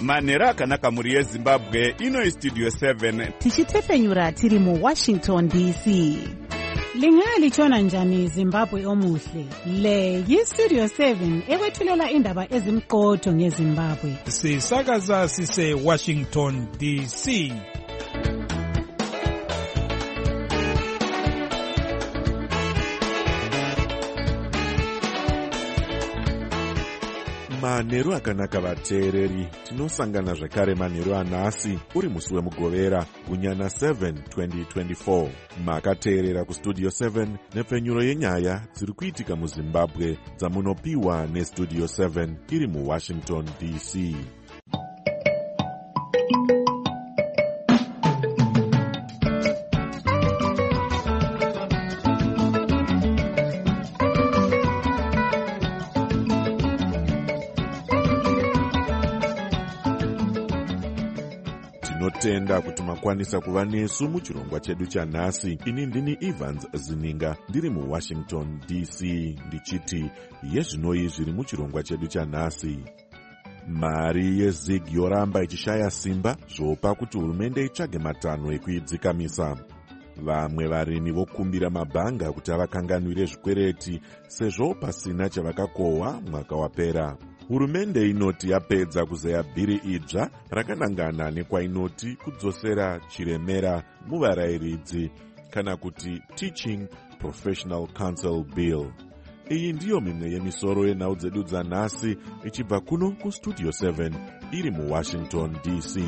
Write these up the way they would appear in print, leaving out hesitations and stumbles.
manhero akanaka mhuri yezimbabwe. Ino Studio 7 tichitefenyura tiri muWashington DC. Lingalitshona njani Zimbabwe omuhle? Le yiStudio 7 ekwethulela indaba ezimqotho ngeZimbabwe. Sisakaza sise Washington DC. Manhero akanaka vateereri, tinosangana zvakare manhero anhasi uri musi wemugovera gunyana 7 2024. Makateerera kuStudio 7 nepfenyuro yenyaya dziri kuitika muZimbabwe dzamunopiwa neStudio 7 iri muWashington DC. Tinotenda kuti makwanisa kuva nesu muchirongwa chedu chanhasi. Ini ndini Evans Zininga ndiri muWashington DC ndichiti yezvinoi zviri muchirongwa chedu chanhasi. Mari yeZig yoramba ichishaya simba zvopa kuti hurumende itsvage matanho ekuidzikamisa. Vamwe varimi vokumbira mabhanga kuti avakanganwire zvikwereti sezvo pasina chavakakohwa mwaka wapera. Hurumende inoti yapedza kuzeya bhiri idzva rakanangana nekwainoti kudzosera chiremera muvarayiridzi kana kuti Teaching Professional Council Bill. Iyi ndiyo mimwe yemisoro yenhau dzedu dzanhasi ichibva kuno kuStudio 7 iri muWashington DC.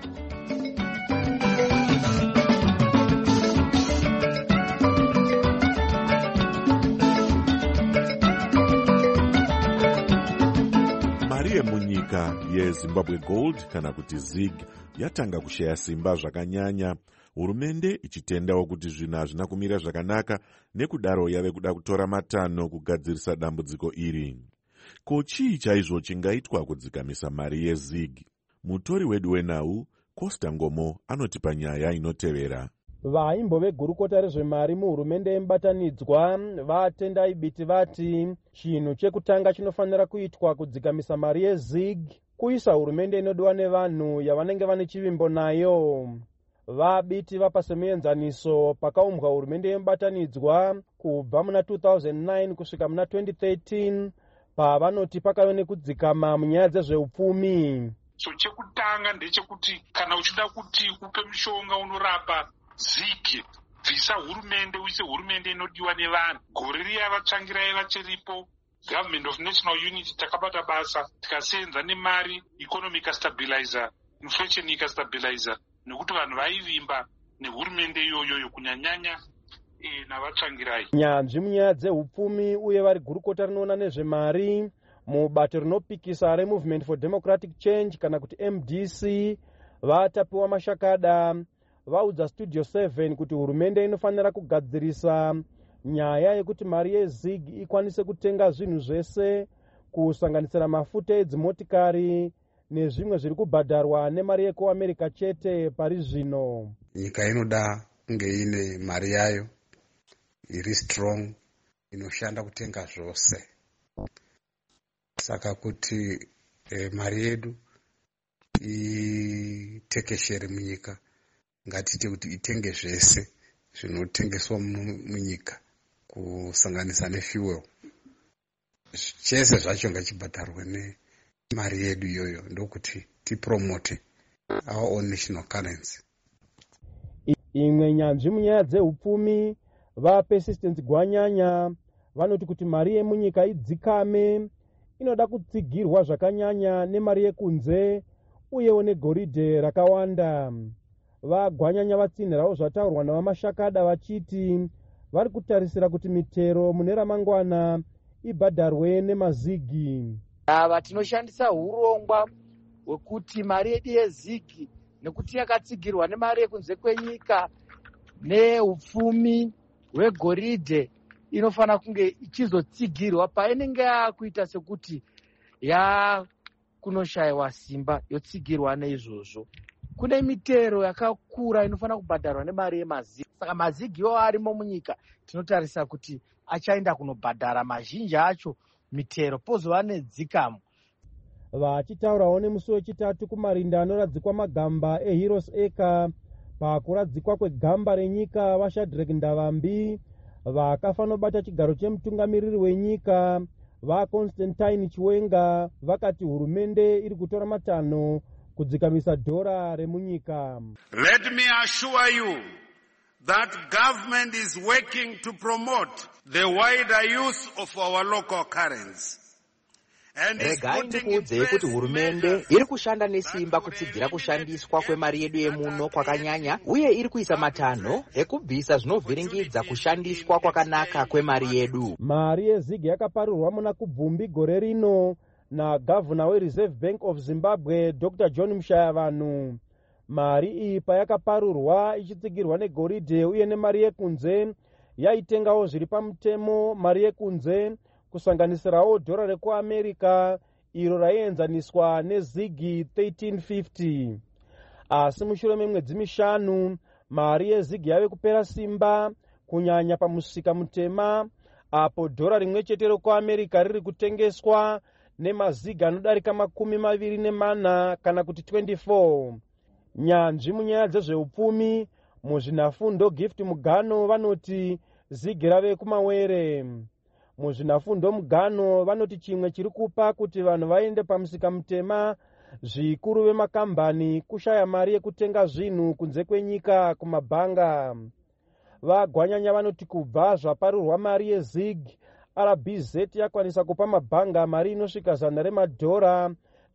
Munyika yeZimbabwe Gold kana kuti ZIG yatanga kushaya simba zvakanyanya, hurumende ichitendawo kuti zvinhu hazvina kumira zvakanaka nekudaro yave kuda kutora matanho kugadzirisa dambudziko iri. Ko chii chaizvo chingaitwa kudzikamisa mari yeZig? Mutori wedu wenhau Costa Ngomo anotipa nyaya inotevera. Vaimbo vegurukota rezvemari muhurumende yemubatanidzwa vatendai biti vati chinhu chekutanga chinofanira kuitwa kudzikamisa mari yeZig kuisa hurumende inodiwa nevanhu yavanenge vane chivimbo nayo. Vabiti vapa semuenzaniso pakaumbwa hurumende yemubatanidzwa kubva muna 2009 kusvika muna 2013 pavanoti pakave nekudzikama munyaya dzezveupfumi. So chekutanga ndechekuti kana uchida kuti upe mushonga unorapa ZIG, bvisa hurumende uise hurumende inodiwa nevanhu. Gore riya vatsvangirai vachiripo Government of National Unity takabata basa tikasenza nemari economic stabilizer, inflation ikastabilizer, nekuti vanhu vaivimba nehurumende iyoyo kunyanyanya navatsvangirai. Nyanzvi munyaya dzeupfumi uye vari gurukota rinoona nezvemari mubato rinopikisa reMovement for Democratic Change kana kuti MDC vatapiwa mashakada. Vaudza Studio 7 kuti hurumende inofanira kugadzirisa nyaya yekuti mari yeZig ikwanise kutenga zvinhu zvese kusanganisira mafuta edzimotikari nezvimwe zviri kubhadharwa nemari yekuAmerica chete pari zvino. Nyika inoda kunge ine mari yayo iri strong inoshanda kutenga zvose. Saka kuti mari yedu itekeshere munyika, ngatite kuti itenge zvese zvinotengeswa munyika kusanganisa nefuel. Chese zvacho ngachibhadharwe nemari yedu iyoyo ndokuti tipromote our own national currency. Imwe nyanzvi munyaya dzeupfumi vaPersistence Gwanyanya vanoti kuti mari yemunyika idzikame inoda kutsigirwa zvakanyanya nemari yekunze uyewo negoridhe rakawanda. Vagwanyanya vatsinhirawo zvataurwa navamashakada vachiti vari kutarisira kuti mitero mune ramangwana ibhadharwe nemazigi. Ava tinoshandisa hurongwa hwekuti mari yedu yeZig nekuti yakatsigirwa nemari yekunze kwenyika neupfumi hwegoridhe inofana kunge ichizotsigirwa painenge yakuita sekuti yakunoshayiwa simba yotsigirwa neizvozvo. Kune mitero yakakura inofana kubhadharwa nemari yemazigi. Saka mazigi iwo arimo munyika tinotarisa kuti achaenda kunobhadhara mazhinji acho mitero pozova nedzikamo. vachitaurawo nemusi wechitatu kumarinda anoradzikwa magamba eHeroes Acre pakuradzikwa kwegamba renyika vaShadrack Ndavambi, vakafa nobata chigaro chemutungamiriri wenyika vaConstantine Chiwenga vakati hurumende iri kutora matanho kudzikamisa dhora remunyika. Let me assure you that government is working to promote the wider use of our local currency. Regai ndikuudze kuti hurumende iri kushanda nesimba kutsigira kushandiswa kwemari yedu yemuno kwakanyanya, uye iri kuisa matanho ekubvisa zvinovhiringidza kushandiswa kwakanaka kwemari yedu. Mari yezigi yakaparirwa muna kubvumbi gore rino nagavhuna weReserve Bank of Zimbabwe Dr. John Mushayavanhu. Mari iyi payakaparurwa ichitsigirwa negoridhe uye nemari yekunze, yaitengawo zviri pamutemo mari yekunze kusanganisirawo dhora rekuAmerica iro raienzaniswa nezigi 1350. Asi mushure memwedzi mishanu mari yezigi yave kupera simba kunyanya pamusika mutema, apo dhora rimwe chete rekuAmerica riri kutengeswa nemazigi anodarika 24 kana kuti 24. Nyanzvi munyaya dzezveupfumi muzvinafundo Gift Mugano vanoti zigi rave kumawere. Muzvinafundo Mugano vanoti chimwe chiri kupa kuti vanhu vaende pamusika mutema zvikuru vemakambani kushaya mari yekutenga zvinhu kunze kwenyika kumabhanga. Vagwanyanya vanoti kubva zvaparirwa mari yezig, RBZ yakwanisa kupa mabhanga mari inosvika $100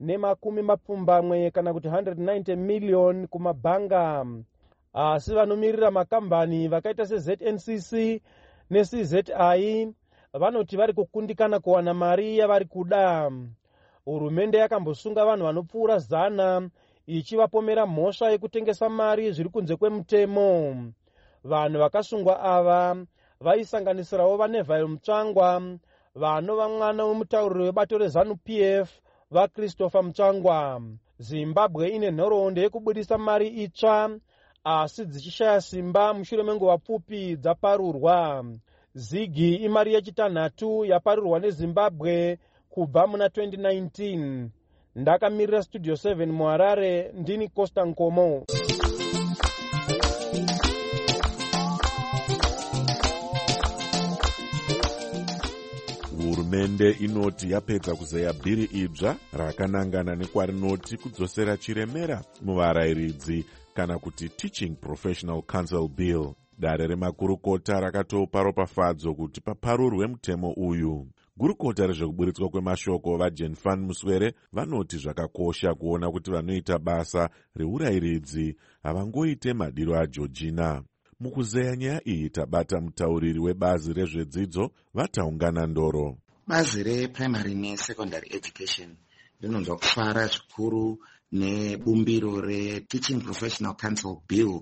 ne20 kana kuti 190 million kumabhanga. Asi vanomirira makambani vakaita seZNCC neCZI vanoti vari kukundikana kuwana mari yavari kuda. Hurumende yakambosunga vanhu vanopfuura 100 ichivapomera mhosva yekutengesa mari zviri kunze kwemutemo. Vanhu vakasungwa ava vaisanganisirawo vaNeville Mutsvangwa, vanova mwana wemutauriri webato reZANU-PF vaChristopher Mutsvangwa. Zimbabwe ine nhoroondo yekubudisa mari itsva asi dzichishaya simba mushure menguva pfupi dzaparurwa. Zigi imari yechitanhatu yaparurwa neZimbabwe kubva muna 2019. Ndakamirira Studio 7 muHarare, ndini Costa Nkomo. Hurumende inoti yapedza kuzeya bhiri idzva rakanangana nekwarinoti kudzosera chiremera muvarayiridzi kana kuti Teaching Professional Council Bill. Dare remakurukota rakatopa ropafadzo kuti paparurwe mutemo uyu. Gurukota rezvekuburitswa kwemashoko vaJane Van Muswere vanoti zvakakosha kuona kuti vanoita basa reurayiridzi havangoite madiro aJeorgina. Mukuzeya nyaya iyi tabata mutauriri webazi rezvedzidzo vataungana ndoro. Bazi reprimary nesecondary education rinonzwa kufara zvikuru nebumbiro reTeaching Professional Council Bill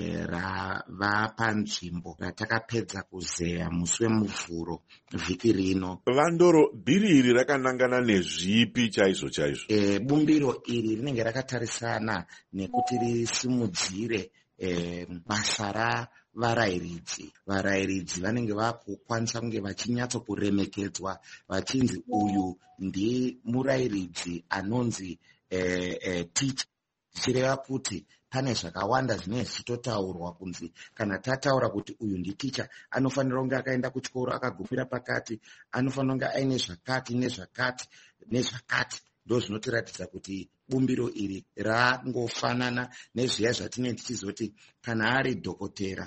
rava panzvimbo ratakapedza kuzeya musi wemuvhuro vhiki rino. Vandoro, bhiri iri rakanangana nezvipi chaizvo chaizvo? Bumbiro iri rinenge rakatarisana nekuti risimudzire basa ravarayiridzi. Varayiridzi vanenge vakukwanisa kunge vachinyatsokuremekedzwa vachinzi uyu ndimurayiridzi anonzi teacher. Zvichireva kuti pane zvakawanda zvinenge zvichitotaurwa kunzi kana tataura kuti uyu nditicha anofanira kunge akaenda kuchikoro akagumira pakati, anofanira kunge aine zvakati nezvakati nezvakati. Ndo zvinotiratidza kuti bumbiro iri rangofanana nezviya zvatinenge tichizoti kana ari dhokotera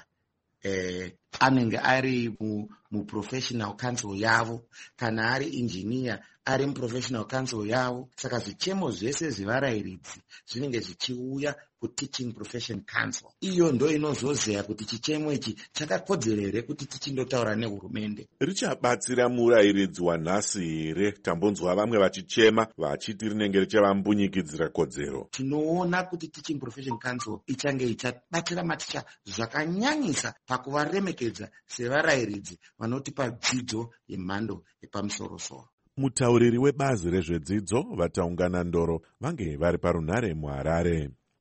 anenge ari muprofessional council yavo, kana ari injiniya ari muprofessional council yavo. Saka zvichemo zvese zvevarayiridzi zvinenge zvichiuya kuTeaching Profession Council. Iyo ndo inozozeya kuti chichemo ichi chakakodzera here kuti tichindotaura nehurumende. Richabatsira murayiridzi wanhasi here? Tambonzwa vamwe vachichema vachiti rinenge richavambunyikidzira kodzero. Tinoona kuti Teaching Profession Council ichange ichabatsira maticha zvakanyanyisa pakuvaremekedza sevarayiridzi vanotipa dzidzo yemhando yepamusoro-soro. Mutauriri webazi rezvedzidzo vataungana ndoro vange vari parunhare muHarare.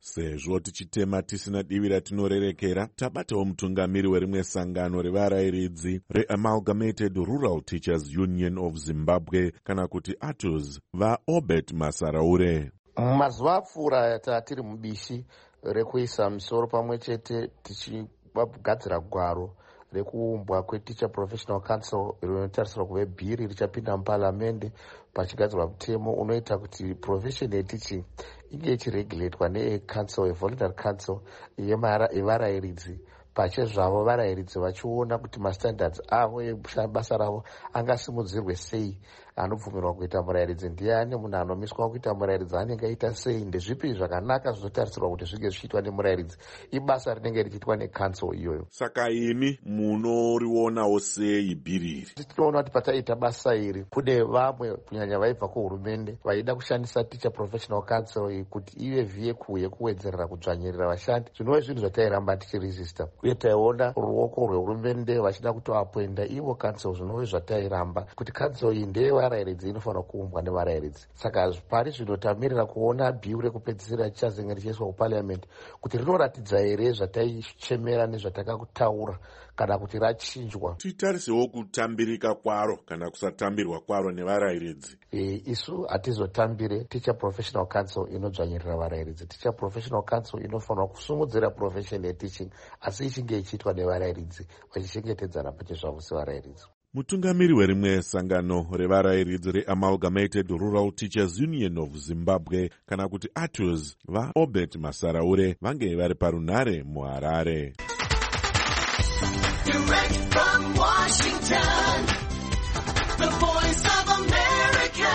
Sezvo tichitema tisina divi ratinorerekera, tabatawo mutungamiri werimwe sangano revarayiridzi reAmalgamated Rural Teachers Union of Zimbabwe kana kuti ATUZ, vaObert Masaraure. Mazuva apfuura tiri mubishi rekuisa misoro pamwe chete tichigadzira gwaro rekuumbwa kweTeacher Professional Council rinotarisirwa kuve bhiri richapinda muparamende pachigadzirwa mutemo unoita kuti profession yeteaching inge ichiregulatwa necouncil, voluntary council yevarayiridzi pachezvavo varayiridzi vachiona kuti mastandards avo ebasa ravo angasimudzirwe sei. Anobvumirwa kuita murayiridzi ndiani, munhu anomiswa kuita murayiridzi anenge aita sei, ndezvipi zvakanaka zvinotarisirwa kuti zvinge zvichiitwa nemurayiridzi. Ibasa rinenge richiitwa necouncil iyoyo. Saka imi munorionawo sei bhiri iri? Tinoona kuti pataita basa iri kune vamwe kunyanya vaibva kuhurumende vaida kushandisa Teacher Professional Council kuti ive vehicle yekuwedzerera kudzvanyirira vashandi. Zvinova zvinhu zvatairamba tichiresista, uye taiona ruoko rwehurumende vachida kutoapoinda ivo council. Zvinova zvatairamba kuti council iyi ndeyevarayiridzi, inofanira kuumbwa nevarayiridzi. Saka pari zvino tamirira kuona bhiu rekupedzisira richazenge richiiswa kuparliament kuti rinoratidza here zvataichemera nezvatakakutaura kana kuti rachinjwa. Titarisewo kutambirika kwaro kana kusatambirwa kwaro nevarayiridzi. Isu hatizotambire Teacher Professional Council inodzvanyirira varayiridzi. Teacher Professional Council inofanira kusumudzira profession yeteaching, asi ichinge ichiitwa nevarayiridzi vachichengetedzana pachezvavo sevarayiridzi. Mutungamiri werimwe sangano revarayiridzi reAmalgamated Rural Teachers Union of Zimbabwe kana kuti ATUZ, vaObert Masaraure, vange vari parunare muHarare. Direct from Washington, the voice of America,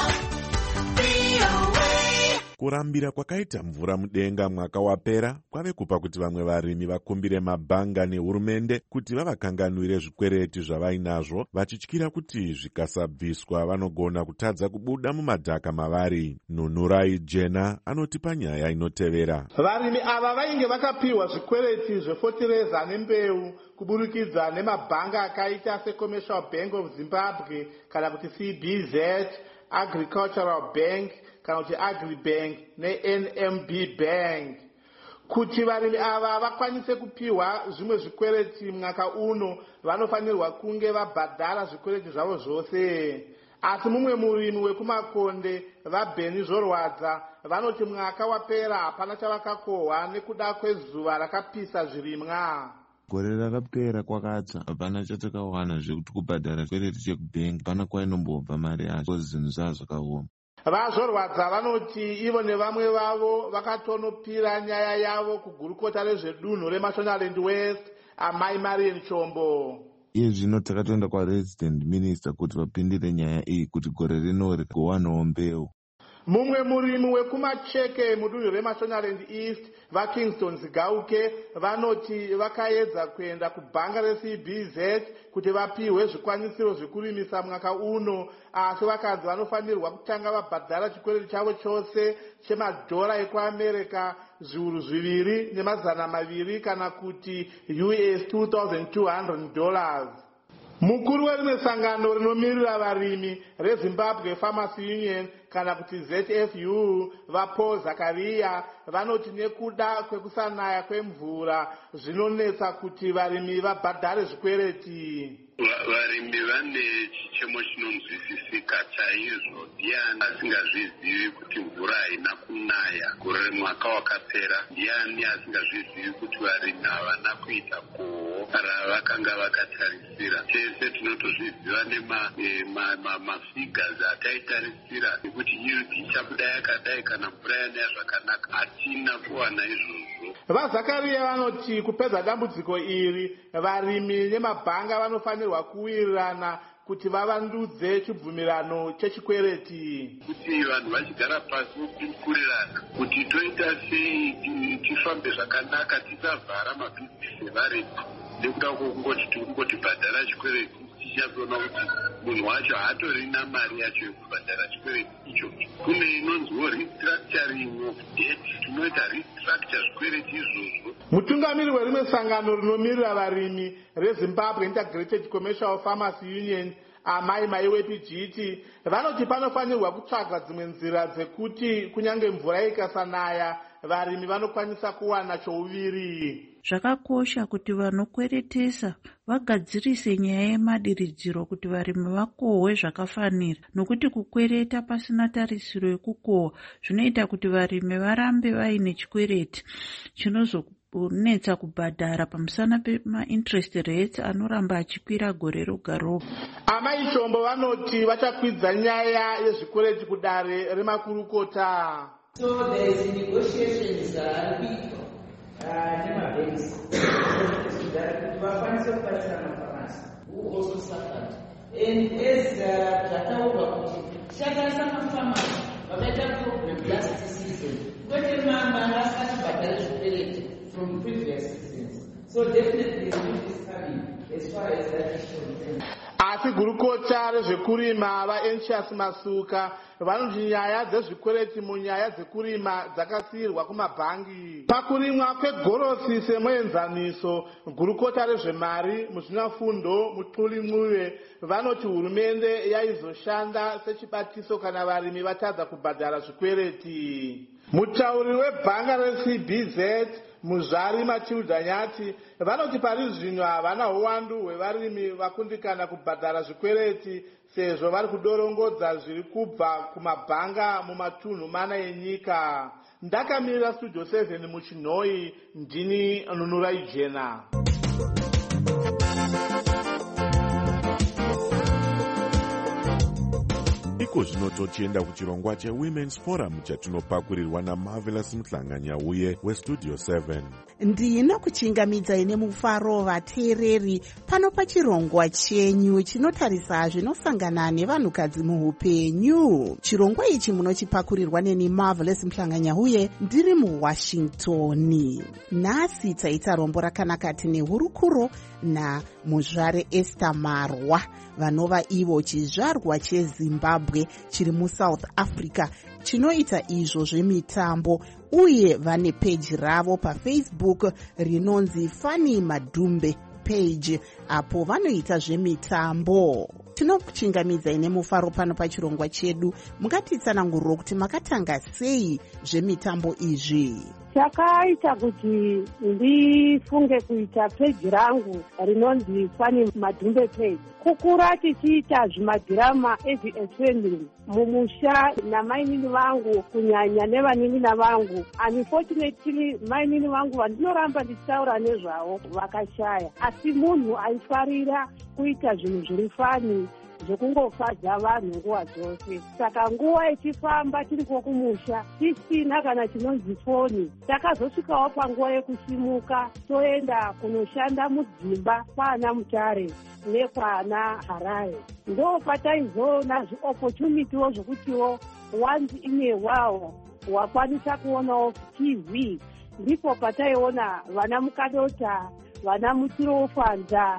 VOA. Kurambira kwakaita mvura mudenga mwaka wapera kwave kupa kuti vamwe varimi vakumbire mabhanga nehurumende kuti vavakanganwire zvikwereti zvavainazvo, vachityira kuti zvikasabviswa vanogona kutadza kubuda mumadhaka mavari. Nunurai Jena anotipa nyaya inotevera. Varimi ava vainge vakapiwa zvikwereti zvefotireza nembeu kuburikidza nemabhanga akaita seCommercial Bank of Zimbabwe kana kuti CBZ, Agricultural Bank kana kuti AgriBank neNMB Bank. Kuti varimi ava vakwanise kupiwa zvimwe zvikwereti mwaka uno, vanofanirwa kunge vabhadhara zvikwereti zvavo zvose. Asi mumwe murimi wekumakonde, vaBeni Zvorwadza, vanoti mwaka wapera hapana chavakakohwa nekuda kwezuva rakapisa zvirimwa. Gore rakapera kwakatsva, hapana chatakawana zvekuti kubhadhara zvikwereti chekubhengi pana kwainombobva mari yacho, zvinhu zvazvakaoma. VaZvorwadza vanoti ivo nevamwe vavo vakatonopira nyaya yavo kugurukota rezvedunhu reMashonaland West, Amai Marian Chombo. Iye zvino takatoenda kwaResident Minister kuti vapindire nyaya iyi kuti gore rino rigowanawo mbeu. Mumwe murimi wekumacheke mudunhu reMashonaland East, vaKingston Zigauke, vanoti vakaedza kuenda kubhanga reCBZ kuti vapiwe zvikwanisiro zvekurimisa mwaka uno, asi vakanzi vanofanirwa kutanga vabhadhara chikwereti chavo chose chemadhora ekuAmerica zviuru 2,200 kana kuti $2,200. Mukuru werimwe sangano rinomirira varimi reZimbabwe Farmers Union kana kuti ZFU, vaPaul Zakaria, vanoti nekuda kwekusanaya kwemvura zvinonetsa kuti varimi vabhadhare zvikwereti. Varimi vane chichemo chinonzwisisika chaizvo. Ndiani asingazvizivi kuti mvura haina kunaya gore mwaka wakapera? Ndiani asingazvizivi kuti varimi havana kuita gohwo ravakanga vakatarisira? Tese tinotozviziva nemafigures ataitarisira kuti yield ichabuda yakadai kana mvura yanaya zvakanaka. Hatina kuwana izvozvo. VaZakaria vanoti kupedza dambudziko iri, varimi nemabhanga vanofanirwa kuwirirana kuti vavandudze chibvumirano chechikwereti. Kuti vanhu vachigara pasi vokukurirana kuti toita sei tifambe zvakanaka, tisavhara mabhizinesi evarimi nekuda kwokungoti tikungoti bhadhara chikwereti, tichazoona kuti munhu wacho haatorina mari yacho yekubhadhara chikwereti ichocho. Kune inonziwo restructuring of debt, tinoita restructure zvikwereti izvozvo. Mutungamiri werimwe sangano rinomirira varimi reZimbabwe Integrated Commercial Farmers Union, Amai Maiwepi Jiti, vanoti panofanirwa kutsvagwa dzimwe nzira dzekuti kunyange mvura ikasanaya, varimi vanokwanisa kuwana chouviri. Zvakakosha kuti vanokweretesa vagadzirise nyaya yemadiridziro kuti varimi vakohwe zvakafanira, nokuti kukwereta pasina tarisiro yekukohwa zvinoita kuti varimi varambe vaine chikwereti chinozonetsa kubhadhara pamusana pema-interest rates anoramba achikwira gore roga roga. Amai Chombo vanoti vachakwidza nyaya yezvikwereti kudare remakurukota. So there is negotiations nemabanks that vakwanise kubatsira mafamasi who also suffered, and as zvataurwa kuti shakarisa mafamasi vakaita problem last season kwete mama asachibhadhara zvikwereti from previous seasons, so definitely it is coming as far as that is concerned. Asi gurukota rezvekurima vaEncius Masuka vanoti nyaya dzezvikwereti munyaya dzekurima dzakasiyirwa kumabhangi. Pakurimwa kwegorosi semuenzaniso, gurukota rezvemari muzvinafundo Mutuli Mluwe vanoti hurumende yaizoshanda sechibatiso kana varimi vatadza kubhadhara zvikwereti. Mutauri webhanga reCBZ Muzvari Matilda Nyati vanoti pari zvino havana uwandu hwevarimi vakundikana kubhadhara zvikwereti sezvo vari kudorongodza zviri kubva kumabhanga mumatunhu mana enyika. Ndakamirira Studio 7 muChinhoi, ndini Nunurai Jena. Iko zvino tochienda kuchirongwa cheWomen's Forum chatinopakurirwa naMarvelous Muhlanganyauye weStudio 7. Ndino kuchingamidzai nemufaro vateereri pano pachirongwa chenyu chinotarisa zvinosangana nevanhukadzi muupenyu. Chirongwa ichi munochipakurirwa neni Marvelous Muhlanganyauye ndiri muWashington. Nhasi taita rombo rakanaka tine hurukuro naMuzvare Esther Marwa vanova ivo chizvarwa cheZimbabwe chiri muSouth Africa chinoita izvo zvemitambo, uye vane peji ravo paFacebook rinonzi Funny Madumbe page apo vanoita zvemitambo. Tinokuchingamidzai nemufaro pano pachirongwa chedu. Mungatitsananguriro kuti makatanga sei zvemitambo izvi? Chakaita kuti ndifunge kuita peji rangu rinonzi Funny Madumbe page. Kukura tichiita zvimadhirama as family mumusha namainini vangu kunyanya nevanin'ina vangu. Unfortunately mainini vangu vandinoramba ndichitaura nezvavo vakashaya, asi munhu aifarira kuita zvinhu zviri fani zvekungofadza vanhu nguva dzose. Saka nguva ichifamba tiri kumusha tisina kana chinonzi foni, takazosvikawo panguva yekusimuka toenda kunoshanda mudzimba kwaana Mutare nekwaana Harare. Ndo pataizoona zviopportunitywo zvokutiwo once in a while wakwanisa kuonawo TV. Ndipo pataiona vana Mukadota, vana Mutirofanza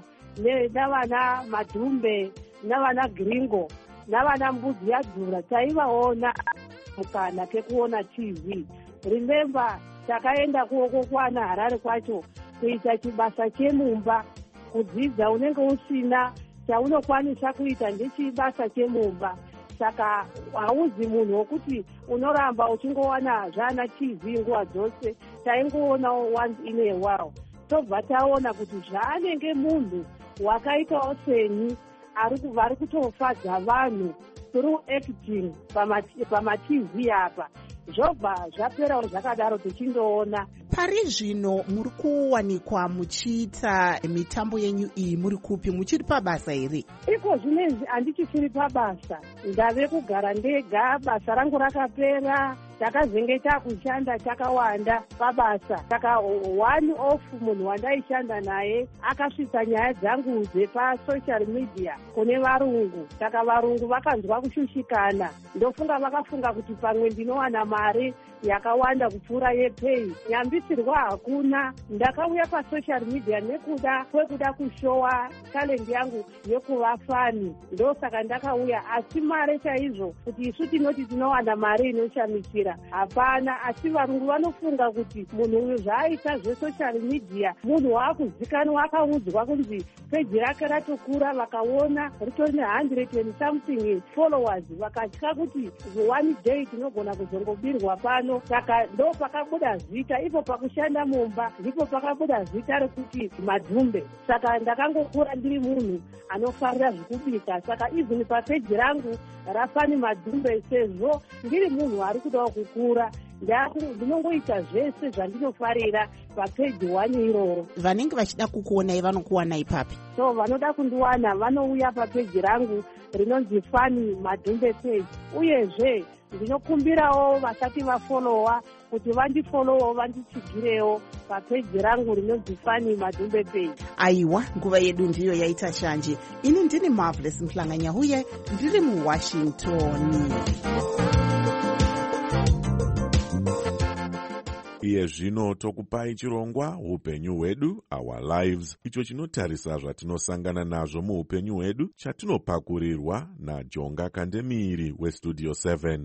navana Madumbe navana Gringo navana Mbudzi Yadzura taivaona mukana kekuona TV. Remember takaenda kuoko kwana Harare kwacho kuita chibasa chemumba, kudzidza unenge usina chaunokwanisa kuita ndechibasa chemumba. Saka hauzi munhu wokuti unoramba uchingowana zvana TV nguva dzose, taingoonawo once in a while. Tobva taona kuti zvaanenge munhu wakaitawo senyu vari kutofadza vanhu through acting pama-TV apa. Zvobva zvaperawo zvakadaro tichindoona. Pari zvino muri kuwanikwa muchiita mitambo yenyu iyi muri kupi, muchiri pabasa here? Iko zvinezvi handichiri pabasa, ndave kugara ndega, basa rangu rakapera, takazenge takushanda takawanda pabasa. Saka one off munhu wandaishanda naye akasvitsa nyaya dzangu dzepasocial media kune varungu. Saka varungu vakanzwa kushushikana, ndofunga vakafunga kuti pamwe ndinowana mari yakawanda kupfuura yepei. Nyambisirwa hakuna, ndakauya pasocial media nekuda kwekuda kushowa talent yangu yekuva fani, ndosaka ndakauya. Asi mari chaizvo kuti isu tinoti tinowana mari inoshamisira media hapana, asi varungu vanofunga kuti munhu uyu zvaaita zvesocial media munhu waakuzikanwa, akaudzwa kunzi peji rake ratokura, vakaona ritori ne100 and something followers, vakatya kuti one day tinogona kuzongobirwa pano. Saka ndo pakabuda zita, ipo pakushanda mumba ndipo pakabuda zita rekuti Madhumbe. Saka ndakangokura ndiri munhu anofarira zvekubika, saka even papeji rangu rafani Madhumbe, sezvo ndiri munhu ari kudawo kukura ndinongoita zvese zvandinofarira papeji 1 iroro. Vanenge vachida kukuonai vanokuwana ipapi? So vanoda kundiwana vanouya papeji rangu rinonzi Fani Madhumbe page, uyezve ndinokumbirawo vasati vafolowa kuti vandifolowo vanditsigirewo papeji rangu rinonzi Fani Madhumbe page. Aiwa, nguva yedu ndiyo yaita shanje. Ini ndini Marvelous Mhlanganyahuye, ndiri muWashington. Iye zvino tokupai chirongwa upenyu hwedu, our lives, icho chinotarisa zvatinosangana nazvo muupenyu hwedu, chatinopakurirwa naJonga Kandemiri weStudio 7.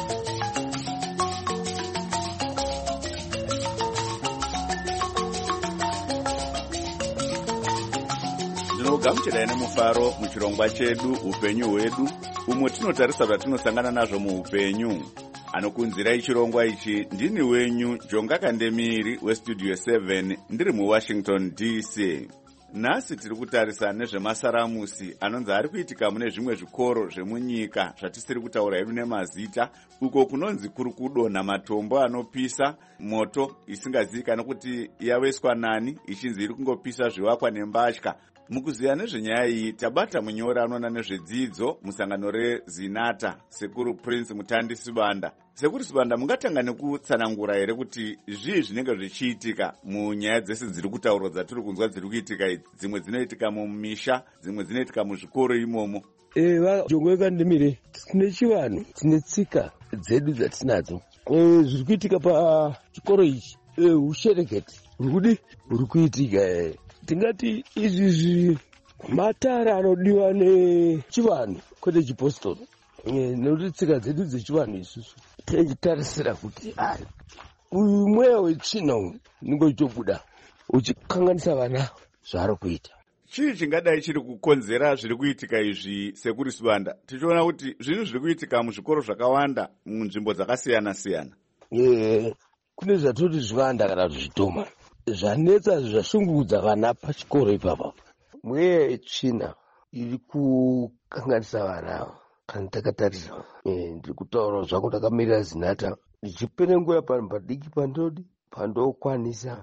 Ndinogamuchirai nemufaro muchirongwa chedu upenyu hwedu, umwe tinotarisa zvatinosangana nazvo muupenyu. Anokunzirai chirongwa ichi ndini wenyu Jonga Kandemiri weStudio 7, ndiri muWashington DC. Nhasi tiri kutarisa nezvemasaramusi anonzi ari kuitika mune zvimwe zvikoro zvemunyika zvatisiri kutaura hedu nemazita, uko kunonzi kuri kudonha matombo anopisa moto isingazivikanwi kuti yaveswa nani, ichinzi iri kungopisa zvivakwa nembatya. Mukuziva nezvenyaya iyi tabata munyori anoona nezvedzidzo musangano reZinata, Sekuru Prince Mutandi Sibanda. Sekuru Sibanda, mungatanga nekutsanangura here kuti zvii zvinenge zvichiitika munyaya dzese dziri kutaurwa dzatiri kunzwa dziri kuitika idzi? Dzimwe dzinoitika mumisha, dzimwe dzinoitika muzvikoro imomo. Jonga Kandemiri, tine chivanhu, tine tsika dzedu dzatinadzo. Zviri kuitika pachikoro ichi, ushereketi huri kuitika. Tingati izvi matara anodiwa nechivanhu kwete chipostori, nekuti tsika dzedu dzechivanhu isusu tichitarisira kuti uyu mweya wetsvina uyu ningoitobuda uchikanganisa vana zvaari kuita. Chii chingadai chiri kukonzera zviri kuitika izvi, Sekuru Sibanda? Tichiona kuti zvinhu zviri kuitika muzvikoro zvakawanda munzvimbo dzakasiyana-siyana. Kune zvatoti zviwanda kana zvitoma zvanetsa zvashungudza vana pachikoro ipapa. Mweya yetsvina iri kukanganisa vana. Kana takatarisa ndiri kutaura zvangu ndakamirira Zinata, ndichipenenguya panhu padiki pandodi pandokwanisa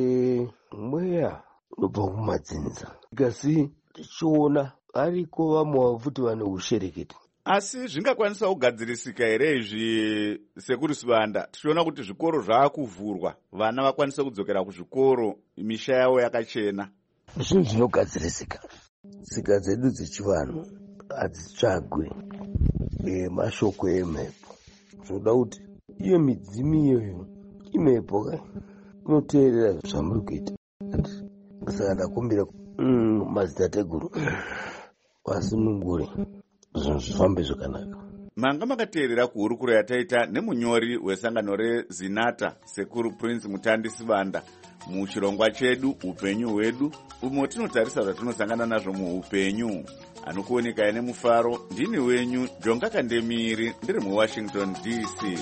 mweya unobva kumadzinza, ikasi tichiona ariko vamwe vafuti vane ushereketi. Asi zvingakwanisa kugadzirisika here izvi, Sekuru Sibanda? Tichiona kuti zvikoro zvaakuvhurwa, vana vakwanisa kudzokera kuzvikoro, misha yavo yakachena. Zvinhu zvinogadzirisika. Tsika dzedu dzechivanhu hadzitsvagwe mashoko emhepo. Zvinoda kuti iyo midzimu iyoyo imhepo inoteerera zvamuri kuita. Saka ndakumbira madzitateguru vasunungure zvinhu zvifambe zvakanaka. Manga makateerera kuhurukuro yataita nemunyori wesangano reZinata, Sekuru Prince Mutandi Sibanda, muchirongwa chedu upenyu hwedu, umwe tinotarisa zvatinosangana nazvo muupenyu. Anokuonekai nemufaro ndini wenyu Jonga Kandemiri, ndiri muWashington DC.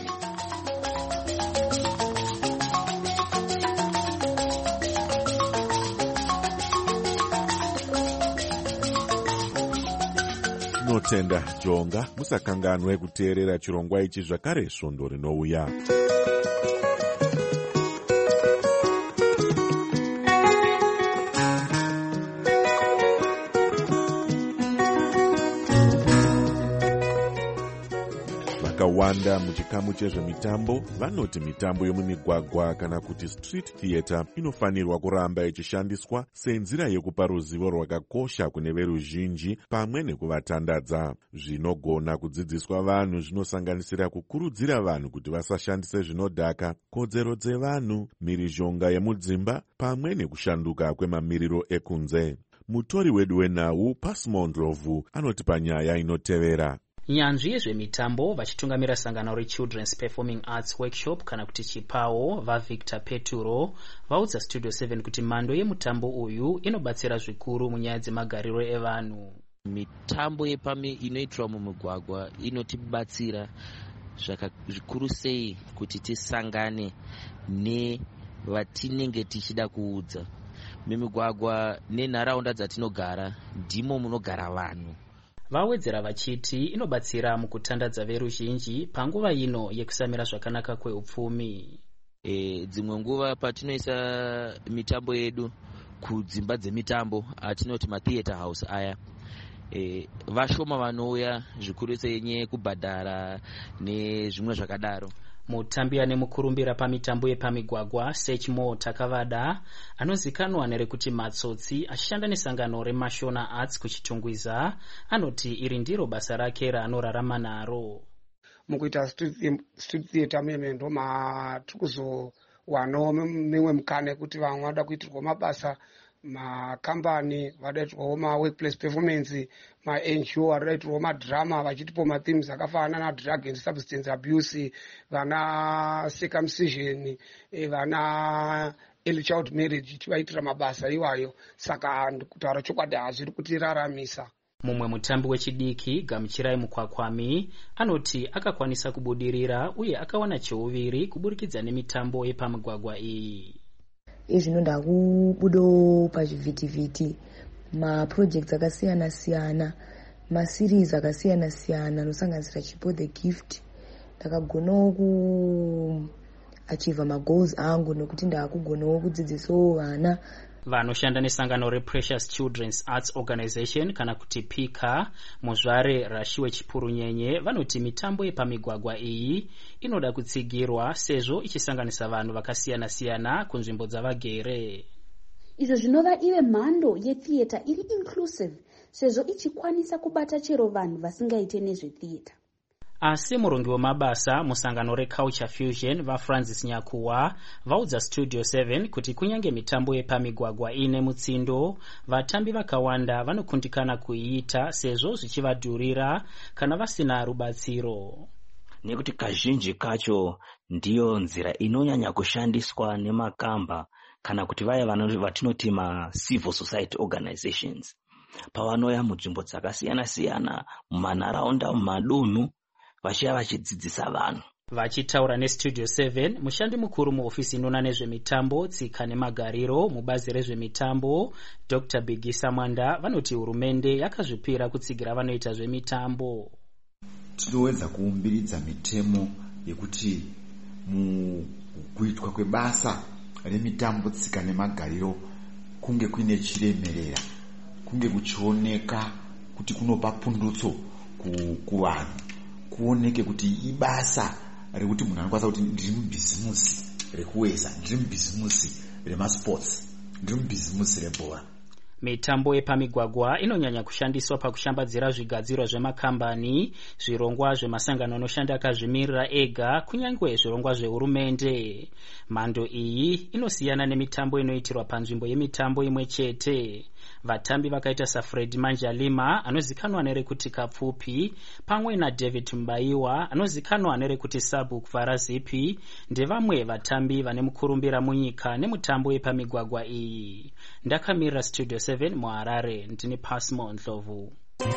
Tinotenda Jonga, musakanganwe kuteerera chirongwa ichi zvakare svondo rinouya. Vakawanda muchikamu chezvemitambo vanoti mitambo yomumigwagwa kana kuti street theatre inofanirwa kuramba ichishandiswa senzira yekupa ruzivo rwakakosha kune veruzhinji pamwe nekuvatandadza. Zvinogona kudzidziswa vanhu zvinosanganisira kukurudzira vanhu kuti vasashandise zvinodhaka, kodzero dzevanhu, mhirizhonga yemudzimba pamwe nekushanduka kwemamiriro ekunze. Mutori wedu wenhau Pasmond Rovu anoti panyaya inotevera. nyanzvi yezvemitambo vachitungamira sangano reChildren's Performing Arts Workshop kana kuti chipawo vaVictor Peturo vaudza Studio 7 kuti mhando yemutambo uyu inobatsira zvikuru munyaya dzemagariro evanhu. Mitambo inoitwa mumugwagwa inotibatsira zvikuru sei kuti tisangane nevatinenge tichida kuudza. Mimigwagwa nenharaunda dzatinogara ndimo munogara vanhu. Vawedzera vachiti inobatsira mukutandadza veruzhinji panguva ino yekusamira zvakanaka kweupfumi. Dzimwe nguva patinoisa mitambo yedu kudzimba dzemitambo atinoti matheatre house aya, vashoma vanouya zvikuru senye kubhadhara nezvimwe zvakadaro. Mutambi ane mukurumbira pamitambo yepamigwagwa Sechmo Takavada anozikanwa nerekuti Matsotsi achishanda nesangano reMashona Arts kuchitungwiza anoti iri ndiro basa rake raanorarama naro. Mukuita street theatre meme ndo matiri kuzowanawo mimwe mukana kuti vamwe vada kuitirwa mabasa makambani vadaitwawo maworkplace performance, maNGO vadaitwawo madrama vachitipo mathemes akafanana nadrug and substance abuse, vana circumcision, vana early child marriage tivaitira mabasa iwayo. Saka kutaura chokwadi hazviri kutiraramisa. Mumwe mutambi wechidiki Gamuchirai Mukwakwami anoti akakwanisa kubudirira uye akawana cheuviri kuburikidza nemitambo yepamigwagwa iyi. Izvino ndakubudo pachivhitivhiti maprojects akasiyana siyana, maseries akasiyana siyana anosanganisira chipo The Gift. Ndakagonawo kuachieva magoals angu nekuti ndakugonawo kudzidzisawo vana. Vanoshanda nesangano rePrecious Children's Arts Organization kana kuti PICA muzvare Rashiwe Chipurunyenye vanoti mitambo yepamigwagwa iyi inoda kutsigirwa sezvo ichisanganisa vanhu vakasiyana siyana kunzvimbo dzavagere. Izvo zvinova ive mhando yetheatre iri inclusive sezvo ichikwanisa kubata chero vanhu vasingaite nezvetheatre. Asi murongi wemabasa musangano reCulture Fusion vaFrancis Nyakuwa vaudza Studio 7 kuti kunyange mitambo yepamigwagwa ine mutsindo, vatambi vakawanda vanokundikana kuiita sezvo zvichivadhurira kana vasina rubatsiro. Nekuti kazhinji kacho ndiyo nzira inonyanya kushandiswa nemakamba kana kuti vaya vatinoti civil society organizations pavanoya munzvimbo dzakasiyana siyana mumanharaunda mumadunhu vachiya vachidzidzisa vanhu. Vachitaura neStudio 7 mushandi mukuru muofisi inoona nezvemitambo, tsika nemagariro mubazi rezvemitambo Dr. Bigisa Mwanda vanoti hurumende yakazvipira kutsigira vanoita zvemitambo. Tinowedza kuumbiridza mitemo yekuti mukuitwa kwebasa remitambo, tsika nemagariro kunge kuine chiremerera, kunge kuchioneka kuti kunopa pundutso kuvanhu, kuoneke kuti ibasa rekuti munhu anokwanisa kuti ndiri mubhizimusi rekuweza, ndiri mubhizimusi remasports, ndiri mubhizimusi rebhora. Mitambo yepamigwagwa inonyanya kushandiswa pakushambadzira zvigadzirwa zvemakambani, zvirongwa zvemasangano anoshanda akazvimirira ega, kunyange zvirongwa zvehurumende. Mhando iyi inosiyana nemitambo inoitirwa panzvimbo yemitambo imwe chete. Vatambi vakaita saFred Manjalima anozikanwa nerekuti Kapfupi pamwe naDavid Mbaiwa anozikanwa nerekuti Sabu Kvarazipi ndevamwe vatambi vane mukurumbira munyika nemutambo yepamigwagwa iyi. Ndakamirira Studio 7 muHarare, ndini Pasmo Ndlovu.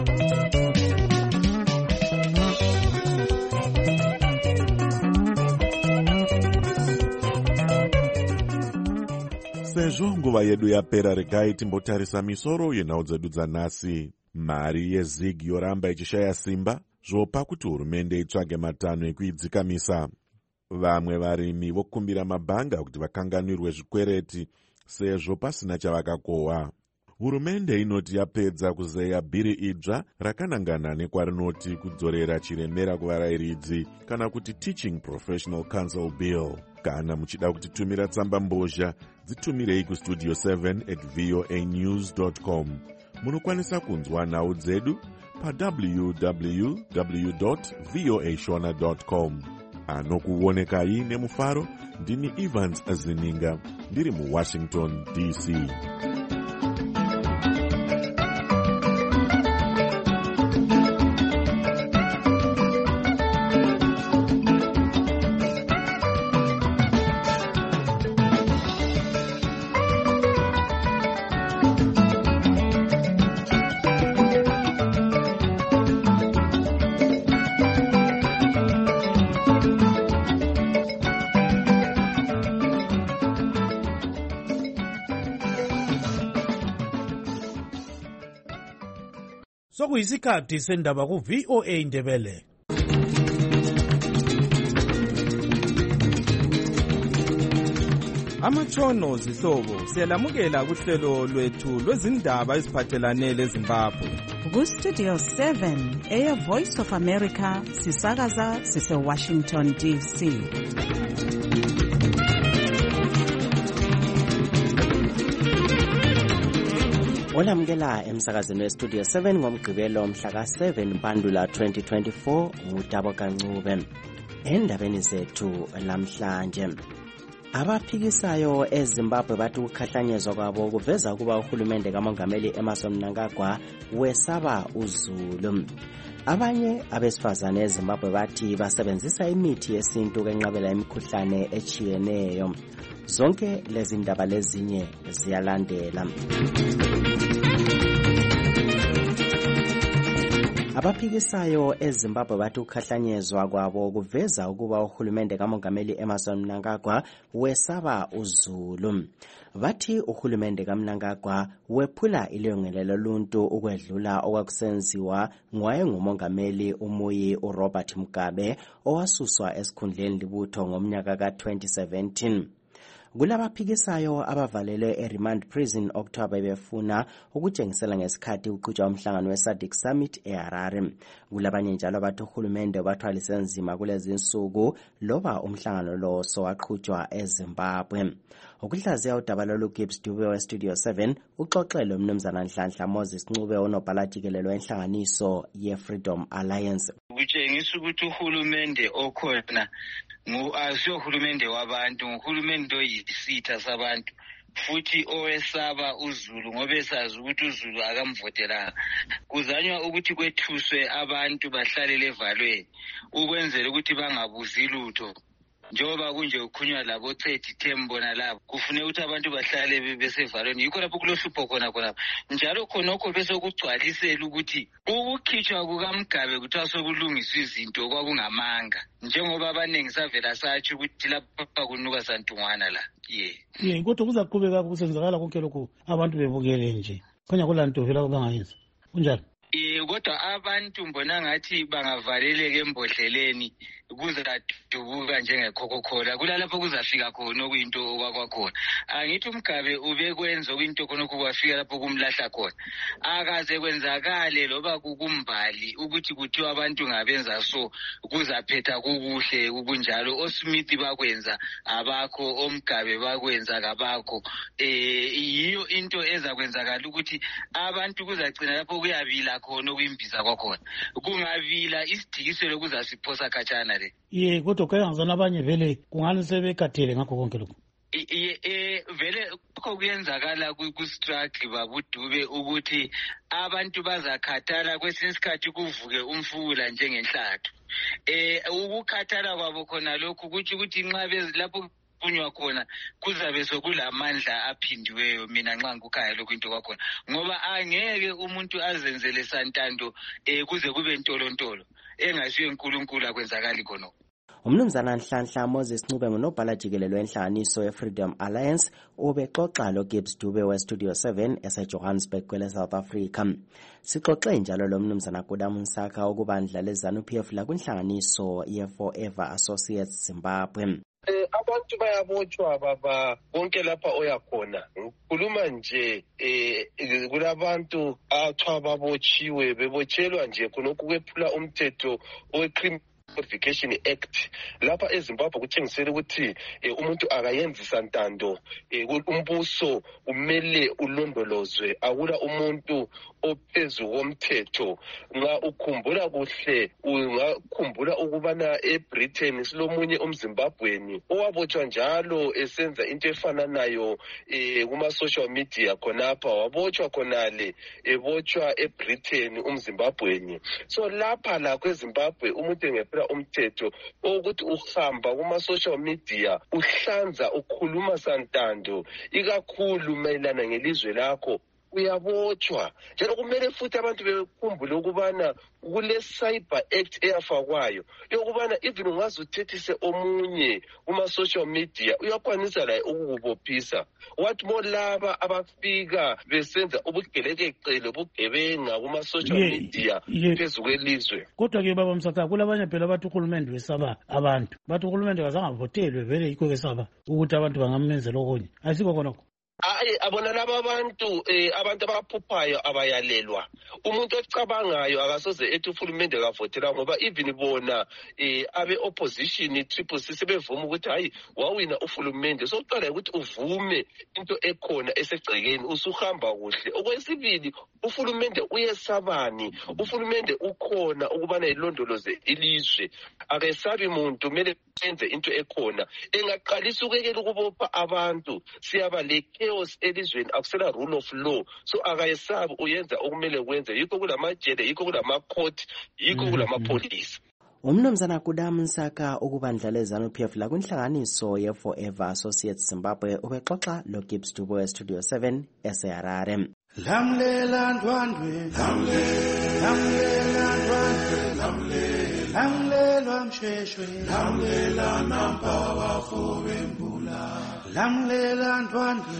Sezvo nguva yedu yapera, regai timbotarisa misoro yenhau dzedu dzanhasi. Mari yeZig yoramba ichishaya simba zvopa kuti hurumende itsvage matanho ekuidzikamisa. Vamwe varimi vokumbira mabhanga kuti vakanganwirwe zvikwereti sezvo pasina chavakakohwa. Hurumende inoti yapedza kuzeya bhiri idzva rakanangana nekwarinoti kudzorera chiremera kuvarayiridzi kana kuti Teaching Professional Council Bill. Kana muchida kutitumira tsamba mbozha, dzitumirei kustudio 7@voanews.com. Munokwanisa kunzwa nhau dzedu pa www.voashona.com. Anokuonekai nemufaro ndini Evans Azininga ndiri muWashington DC. Sokuyisikhathi sendaba ku VOA Ndebele. Amatshono zihlobo siyalamukela kuhlelo lwethu lwezindaba eziphathelane leZimbabwe. Ku-Studio 7 Air Voice of America sisakaza sise-Washington DC. Olamukela emsakazweni weStudio 7 ngomgqibelo mhla ka-7 Mpandula 2024 ngudabo Kancube. Endabeni zethu lamhlanje, abaphikisayo eZimbabwe bathi ukukhahlanyezwa kwabo kuveza ukuba uhulumende kaMongameli Emmerson Mnangagwa wesaba uZulu. Abanye abesifazane eZimbabwe bathi basebenzisa imithi yesintu kwenqabela imikhuhlane echiyeneyo. Zonke lezi ndaba lezinye ziyalandela. Abaphikisayo eZimbabwe bathi ukukhahlanyezwa kwabo kuveza ukuba uhulumende kaMongameli Emmerson Mnangagwa wesaba uZulu. Bathi uhulumende kaMnangagwa wephula ilungelo loluntu ukwedlula okwakusenziwa ngowayengumongameli umuyi uRobert Mugabe owasuswa esikhundleni libutho ngomnyaka ka-2017. Kulabaphikisayo abavalelwe eRemand Prison okuthiwa bebefuna ukutshengisela ngesikhathi kuqhutshwa umhlangano weSADC Summit eHarare. Kulabanye njalo bathi uhulumende bathwalise nzima kulezi nsuku loba umhlangano lo sowaqhutshwa eZimbabwe. Ukuhlaziya udaba lolu Gibbs Dube weStudio 7 uxoxele umnumzana Nhlanhla Moses Ncube onobhala jikelelo wenhlanganiso yeFreedom Alliance. Kutshengisa ukuthi uhulumende okhona asiyo uhulumende wabantu, uhulumende oyisitha sabantu futhi owesaba uZulu ngoba esazi ukuthi uZulu akamvotelanga. Kuzanywa ukuthi kwethuswe abantu bahlalele evalweni ukwenzela ukuthi bangabuzi lutho. Njoba kunje ukhunywa labo Cedi Thembona labo kufuneka ukuthi abantu bahlale besevalweni. Yikho lapho kulohlupho khona njalo khonokho bese kugcwalisela ukuthi ukukhitshwa kukaMgabe kuthiwa sokulungiswa izinto kwakungamanga, njengoba abaningi savela sathi ukuthi lapha kunuka santungwana la. Kodwa kuzaqhubeka kusenzakala konke lokhu abantu bebukele nje, khanya kulanto vela abangayenza kunjalo. Kodwa abantu mbona ngathi bangavaleleka embodleleni kuzadubuka njenge-Coca-Cola, kulalapho kuzafika khona okuyinto okwakwakhona. Angithi uMgabe ubekwenza okuyinto khona kwafika lapho kumlahla khona. Akaze kwenzakale loba kukumbali ukuthi kuthiwa abantu ngabenza so kuzaphetha kukuhle kunjalo. OSmith bakwenza abakho, oMgabe bakwenza kabakho. Yiyo into ezakwenzakala ukuthi abantu kuzagcina lapho kuyabila khona okuyimbiza kwakhona. Kungavila isidikiselo kuzasiphosa khatshana le. Kodwa kuyangazana abanye vele kungani sebekhathele ngakho konke lokhu. Vele lokho kuyenzakala ku-struggle babudube ukuthi abantu bazakhathala kwesinye isikhathi kuvuke umfula njengenhlathu. Ukukhathala kwabo khona lokhu kuthi ukuthi nxa lapho kunywa khona kuzabe sokulamandla aphindiweyo. Mina nxa ngikukhaya lokhu into kwakhona ngoba angeke umuntu azenzele santando kuze kube ntolontolo engasiyo uNkulunkulu akwenzakali khona. Umnumzana Nhlanhla Moses Ncube ngunobhala jikelelo wenhlanganiso yeFreedom Alliance ubexoxa loGibbs Dube weStudio 7 eseJohannesburg kwele-South Africa. Sixoxe njalo lo mnumzana Kudamu Nsaka ukubandla leZANU-PF lakwinhlanganiso yeForever Associates Zimbabwe. Abantu bayabotshwa baba konke lapha oyakhona. Ngikhuluma nje kulabantu athwa babotshiwe bebotshelwa nje khonokho kwephula umthetho oweCriminal Codification Act lapha eZimbabwe kutshengisela ukuthi umuntu akayenzi santando. Umbuso umele ulondolozwe, akula umuntu ophezu komthetho. Nxa ukhumbula kuhle ungakhumbula ukubana eBritain silomunye umZimbabweni owabotshwa njalo esenza into efananayo kuma social media khonapha, wabotshwa khonale ebotshwa eBritain umZimbabweni. So lapha la kweZimbabwe umuntu engephula umthetho ukuthi uhamba kuma social media uhlanza ukhuluma santando ikakhulu mayelana ngelizwe lakho uyabotshwa. Njalo kumele futhi abantu bekhumbule ukubana kule Cyber Act eyafakwayo yokubana even ungaze uthethise omunye kuma-social media uyakwanisa laye ukukubophisa. What more laba abafika besenza ubugelekeqele ubugebenga kuma-social media phezu kwelizwe. Kodwa-ke baba Msatha, kulabanye phela bathi uhulumende wesaba abantu, bathi uhulumende kazangavotelwe vele yikho besaba ukuthi abantu bangamenzela okunye. Ayisikho khonokho? Abona laba abantu abaphuphayo abayalelwa. Umuntu ocabangayo akasoze ethi uhulumende kavotela ngoba even bona abe opposition triple C sebevuma ukuthi hayi wawina uhulumende. So uqala ukuthi uvume into ekhona esegcekeni usuhamba kuhle. Okwesibili uhulumende uyesabani. Uhulumende ukhona ukubana ilondoloze ilizwe. Akesabi umuntu kumele enze into ekhona. Engaqalisa ukekela ukubopha abantu siyaba le chaos elizweni akusela rule of law. So akayesabi uyenza okumele kwenze. Yikho kulamajele, yikho kulama-court, yikho kulamapolisi. Umnumzana Kudam Nsaka ukubandla ZANU-PF la kwinhlanganiso ye-Forever Associates Zimbabwe ubexoxa lo Gibbs Dubo e-Studio 7 eseHarare. Lamlela ndwandwe, lamlela ndwandwe, lamlela msheshwe, lamlela nampa bafove mbula. Lamlela ndwandwe,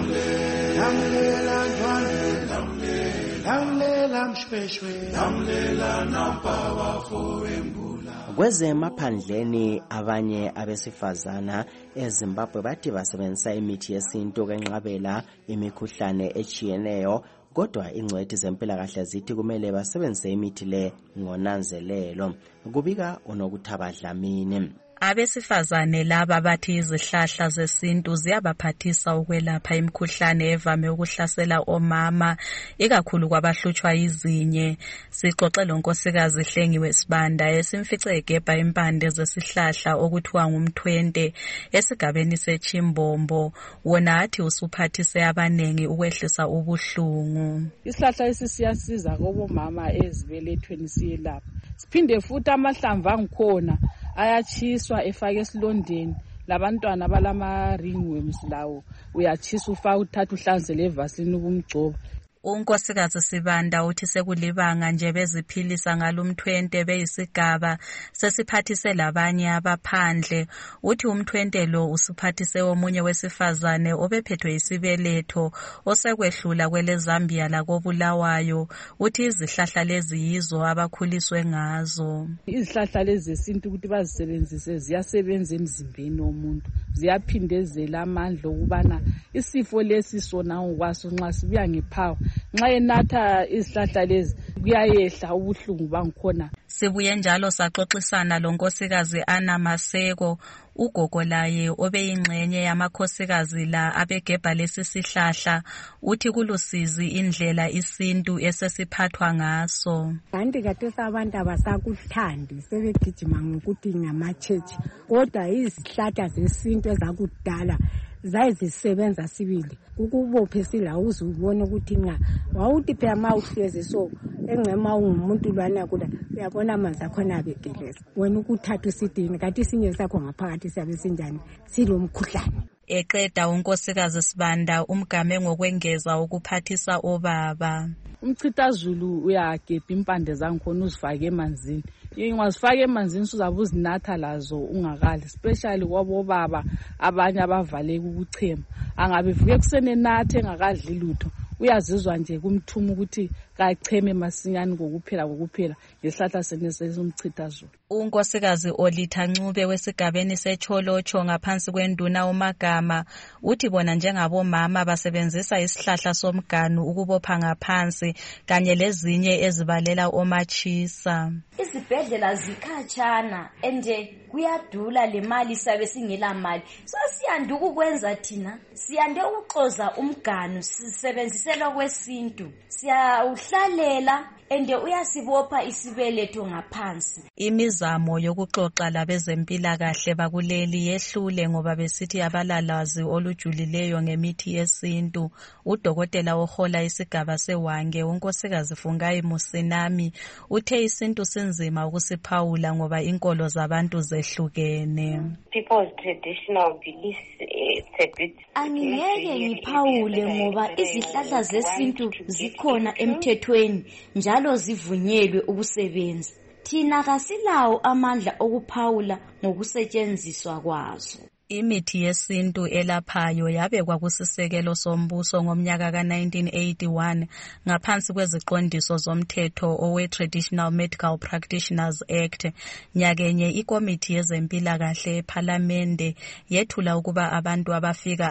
lamlela ndwandwe, lamlela msheshwe, lamlela nampa bafove mbula. Kwezemaphandleni abanye abesifazana eZimbabwe bathi basebenzisa imithi yesintu ukwenqabela imikhuhlane echiyeneyo, kodwa ingcwethi zempilakahle zithi kumele basebenzise imithi le ngonanzelelo. Kubika uNokuthaba Dlamini. Abesifazane laba bathi izihlahla zesintu ziyabaphathisa ukwelapha imikhuhlane evame ukuhlasela omama, ikakhulu kwabahlutshwa izinye. Sixoxe lonkosikazi Hlengiwe Sibanda esimfice egebha impande zesihlahla okuthiwa ngumthwente esigabeni seChimbombo. Wona athi usuphathise abanengi ukwehlisa ubuhlungu. Isihlahla esi siyasiza kubomama ezibelethweni siyelapha. Siphinde futhi amahlamvu angikhona ayachiswa efake esilondeni labantwana balama ringworms lawo uyachisa ufaka uthatha uhlanzele evasilini ubumgcoba. Unkosikazi Sibanda uthi sekulibanga nje beziphilisa ngalumthwente beyisigaba sesiphathise labanye abaphandle. Uthi umthwente lo usiphathise omunye wesifazane obephethwe isibeletho osekwehlula kwele Zambia lakobulawayo. Uthi izihlahla lezi yizo abakhuliswe ngazo. Izihlahla lezi zesintu ukuthi bazisebenzise ziyasebenza emzimbeni womuntu, ziyaphindezela amandla okubana isifo lesi sona ngokwaso nxa sibuya ngephawu. Nxa enatha izihlahla lezi kuyayehla ubuhlungu bangikhona. Sibuye njalo saxoxisana lonkosikazi Ana Maseko, ugogo laye obeyingxenye yamakhosikazi la abegebha lesi sihlahla. Uthi kulusizi indlela isintu esesiphathwa ngaso. Kanti kathesa abantu abasakuthandi sebegijima ngokuthi ngamachechi, kodwa izihlahla zesintu ezakudala zayizisebenza sibili ukubophe sila uzubona ukuthi nqa wawuthi phela ma uhlezi so engcema ungumuntu lwana kuda uyabona amanzi akhona abegeleza wena ukuthatha usidini kanti isinye sakho ngaphakathi siyabe sinjani silomkhuhlane. Eqeda unkosikazi Sibanda umgame ngokwengeza ukuphathisa obaba. Umchithazulu uyagebha impande zangikhona uzifake emanzini. Ingazifaka emanzini uzabe uzinatha lazo ungakali, especially kwabobaba abanye abavaleka ukuchema. Angabe vuke kusene nathe engakadli lutho. Uyazizwa nje kumthuma ukuthi kacheme masinyane kokuphela ngesihlahla senesumchithazulu. Unkosikazi Olitha Ncube wesigabeni seCholocho ngaphansi kwenduna uMagama uthi bona njengabomama basebenzisa isihlahla somganu ukubopha ngaphansi kanye lezinye ezibalela omachisa. Izibhedlela zikhatshana ende kuyadula le mali sabe singela mali. So siyande ukukwenza thina, siyande ukuxoza umganu sisebenzisela kwesintu. Siyawuhlanza uyakuhlalela ende uyasibopha isibeletho ngaphansi. Imizamo yokuxoxa labezempilakahle bakuleli yehlule ngoba besithi abalalazi olujulileyo ngemithi yesintu. Udokotela ohola isigaba seWange unkosikazi Fungai Musinami uthe isintu sinzima ukusiphawula ngoba inkolo zabantu zehlukene. People's traditional beliefs Angeke ngiphawule ngoba izihlahla zesintu zikhona emthethweni njalo zivunyelwe ukusebenza. Thina kasilawo amandla okuphawula ngokusetshenziswa kwazo. Imithi yesintu elaphayo yabekwa kusisekelo sombuso ngomnyaka ka-1981 ngaphansi kweziqondiso zomthetho owe-Traditional Medical Practitioners Act. Nyakenye ikomiti yezempilakahle ephalamende yethula ukuba abantu abafika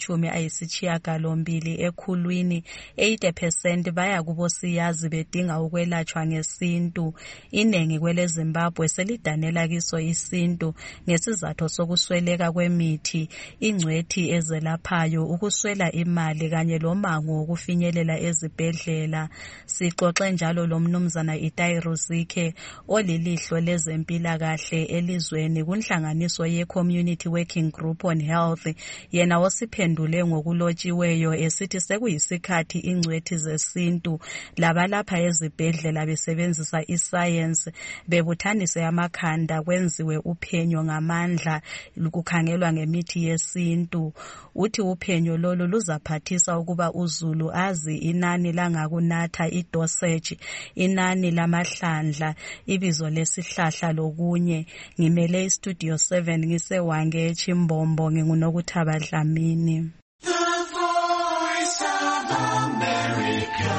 92 ekhulwini 80% baya kubosiyazi bedinga ukwelatshwa ngesintu. Inengi kwele Zimbabwe selidanela kiso isintu ngesizathu sokusweleka mithi, ingcwethi ezelaphayo, ukuswela imali kanye lomango wokufinyelela ezibhedlela. Sixoxe njalo lomnumzana Itai Ruzike olilihlo lezempilakahle elizweni kunhlanganiso ye-Community Working Group on Health. Yena osiphendule ngokulotshiweyo esithi sekuyisikhathi ingcwethi zesintu labalapha ezibhedlela besebenzisa iscience bebuthanise amakhanda kwenziwe uphenyo ngamandla kukhangelwa ngemithi yesintu. Uthi uphenyo lolu luzaphathisa ukuba uzulu azi inani langakunatha idosage, inani lamahlandla, ibizo lesihlahla lokunye. Ngimele iStudio 7 ngiseWange eChimbombo nginguNokuthaba Dlamini. The Voice of America,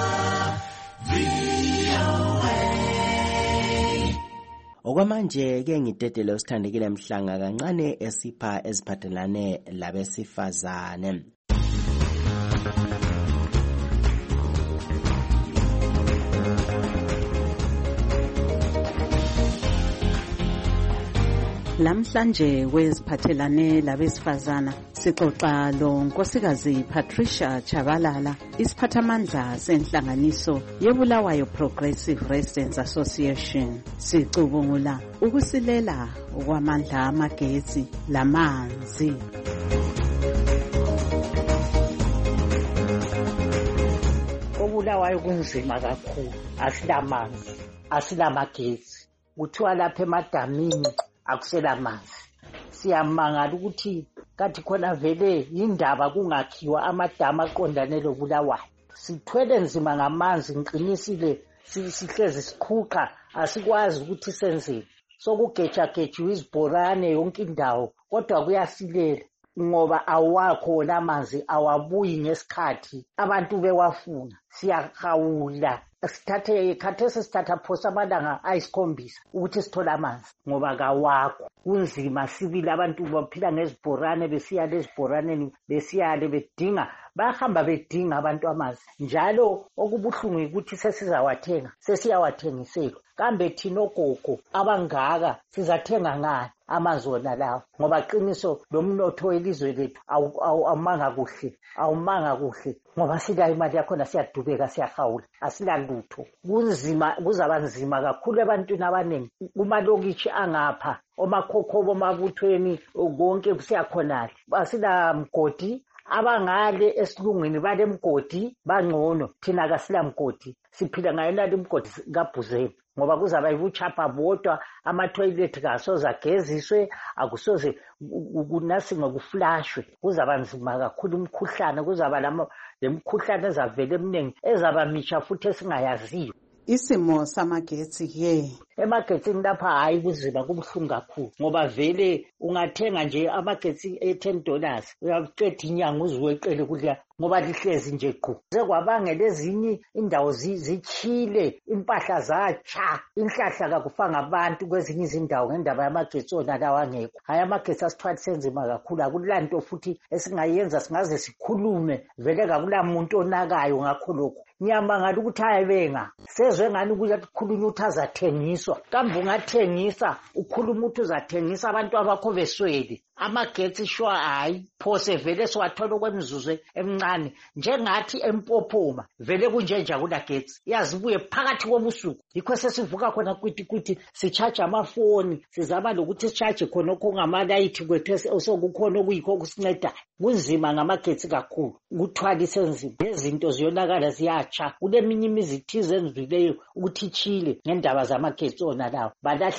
VOA. Okwamanje ke ngidedele usithandekile Mhlanga kancane esipha eziphathelane labesifazane. Lamhlanje kweziphathelane labesifazana sixoxa lo Nkosikazi Patricia Chabalala, isiphathamandla senhlanganiso yeBulawayo Progressive Residents Association. Sicubungula ukusilela okwamandla amagetsi lamanzi. Obulawayo kunzima kakhulu, asilamanzi, asilamagetsi. Kuthiwa lapha emadamini akusela manzi. Siyamangala ukuthi kathi khona vele indaba kungakhiwa amadamu aqondane loBulawayo. Sithwele nzima ngamanzi, ngiqinisile sihlezi siqhuqa, asikwazi ukuthi senzeni. Sokugetshagejiwe izibhorane yonke indawo, kodwa kuyasilela ngoba awakho wona amanzi, awabuyi ngesikhathi abantu bewafuna. Siyahawula khathesi sithatha phosa amalanga 7 ukuthi sithola amanzi ngoba kawakho. Kunzima sibili, abantu baphila ngezibhorane, besiya lezibhoraneni besiyale bedinga, bahamba bedinga abantu amanzi njalo. Okubuhlungu ukuthi sesiyawathengiselwa. Kambe thina ogogo abangaka sizathenga ngani amanzi wona lawo? Ngoba qiniso lomnotho welizwe lethu awumanga kuhle ngoba sila imali yakhona siyadubeka, siyahawula, asilalutho. Kunzima, kuzaba nzima kakhulu ebantwini abaningi kumalokitshi angapha, omakhokhobo, mabuthweni, konke kusiyakhonale. Basila mgodi, abangale esilungwini bale mgodi bangcono, thina kasila mgodi, siphila ngayona le mgodi kaBhuzeni ngoba kuzaba yibuchapha bodwa, amatoilet kasoze ageziswe, akusoze kunasinga kuflashwe. Kuzaba nzima kakhulu, imkhuhlane kuzaba lemkhuhlane ezavele eminingi ezaba mitsha futhi esingayaziyo. Isimo samagetsi emagetsini lapha hayi kuzima, kubuhlungu kakhulu ngoba vele ungathenga nje amagetsi $10 uyaqeda inyanga uziweqele kudla ngoba lihlezi nje qhu. Sekwabangela ezinye indawo zichile, impahla zatsha, inhlahla kakufanga abantu kwezinye izindawo ngendaba yamagetsi ona lawa angekho. Hayi amagetsi asithwalise nzima kakhulu, akulanto futhi esingayenza singaze sikhulume, vele kakulamuntu onakayo ngakho lokho. Ngiyamangala ukuthi hayibenga sezwe ngani kuyakhulunywa ukuthi azathengiswa. Kambe ungathengisa, ukhuluma ukuthi uzathengisa abantu abakho beswele, amagetsi shwa hayi phose vele siwathola okwemizuzu emncane njengathi empophoma vele kunjenja kunagetsi yazibuye phakathi kobusuku yikho sesivuka khona kwiti sicharge amafoni sizama lokuthi sicharge khona okungamalayithi kwethu osokukhona okuyikho kusincedayo kunzima ngamagetsi kakhulu ukuthwalisa enzima izinto ziyonakala ziyatsha kuleminye imizithize enzileyo ukuthi ichile ngendaba zamagetsi ona lawo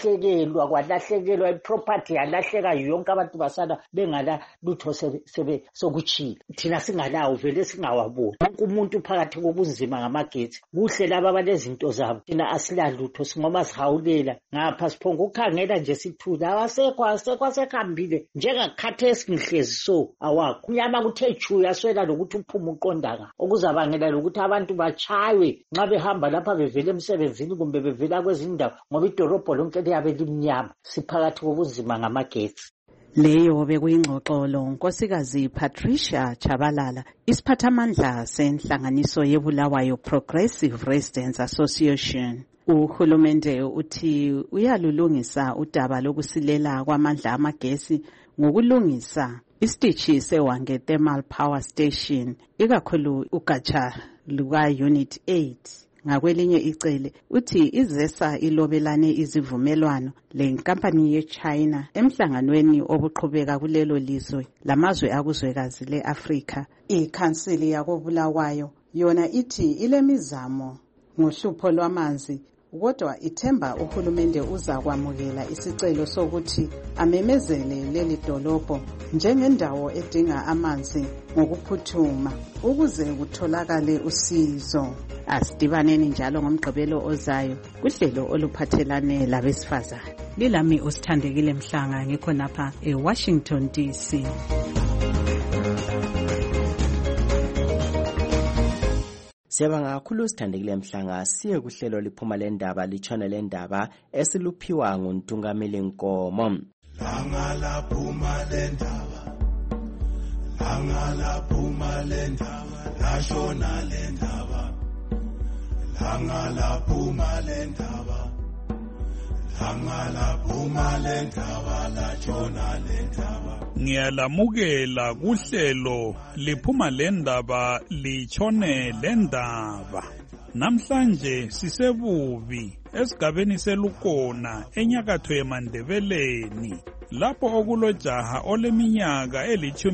kwalahlekelwa iproperty yalahleka yonke abantu basala bengala lutho sebe sokuchila thina singalawo vele singawaboni wonke umuntu phakathi kobunzima ngamagetsi kuhle laba abanezinto zabo thina asilalutho singoma sihawulela ngapha siphonga ukukhangela nje sithula awasekho asekhambile njengakhathesi ngihlezi so awakho unyama kuthe chu yaswela lokuthi uphuma uqondaka okuzabangela lokuthi abantu bachaywe nxa behamba lapha bevela emsebenzini kumbe bevela kwezindawo ngoba idorobho lonke liyabe limnyama siphakathi kobunzima ngamagetsi. Leyo bekuyingxoxo lonkosikazi Patricia Chabalala, isiphathamandla senhlanganiso yeBulawayo Progressive Residents Association. Uhulumende uthi uyalulungisa udaba lokusilela kwamandla amagesi ngokulungisa isitishi seWange Thermal Power Station, ikakhulu ugatsha luka Unit 8. Ngakwelinye icele uthi izesa ilobelane izivumelwano lenkampani yeChina emhlanganweni obuqhubeka kulelo lizwe lamazwe akuzwekazi leAfrika. Ikhansili yakoBulawayo yona ithi ilemizamo ngohlupho lwamanzi kodwa ithemba uhulumende uzakwamukela isicelo sokuthi amemezele leli dolobho njengendawo edinga amanzi ngokuphuthuma ukuze kutholakale usizo. Asidibaneni njalo ngomgqibelo ozayo kuhlelo oluphathelane labesifazana. Lilami usithandekile Mhlanga ngikho napha eWashington DC. Siyabonga kakhulu Sithandekile Mhlanga. Siye kuhlelo liphuma lendaba litshona lendaba esiluphiwa nguNtungameli Nkomo. Langa laphuma lendaba, langa laphuma lendaba, lashona lendaba, langa laphuma lendaba, langa laphuma lendaba, lashona lendaba. Ngiyalamukela kuhlelo liphuma lendaba litshone lendaba. Namhlanje sisebubi esigabeni selukona enyakatho yeMandebeleni lapho okulojaha oleminyaka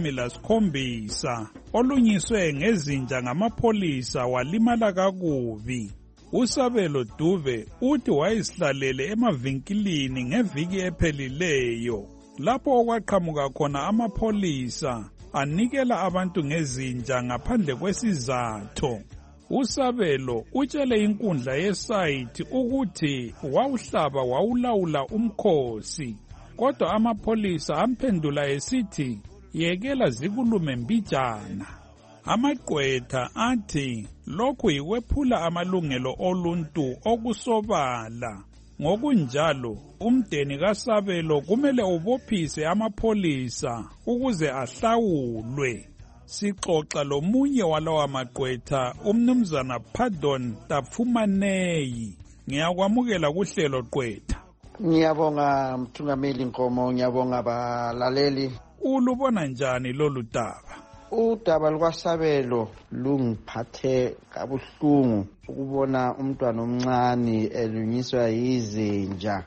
eli-17 olunyiswe ngezinja ngamapholisa walimala kakubi. Usabelo Duve uthi wayesihlalele emavinkilini ngeviki ephelileyo lapho okwaqhamuka khona amapholisa anikela abantu ngezinja ngaphandle kwesizatho. Usabelo utshele inkundla yesayithi ukuthi wawuhlaba wawulawula umkhosi, kodwa amapholisa amphendula esithi yekela zikulume mbijana. Amagqwetha athi lokhu yikwephula amalungelo oluntu okusobala. Ngokunjalo umdeni kaSabelo kumele ubophise amapholisa ukuze ahlawulwe. Sixoxa lomunye walawa magqwetha umnumzana Pardon Tafumaneyi. Ngiyakwamukela kuhlelo gqwetha. Ngiyabonga Mthungameli Nkomo, ngiyabonga balaleli. Ulubona njani lolu daba? Udaba lukaSabelo lungiphathe kabuhlungu ukubona umntwana omncane elunyiswa yizinja.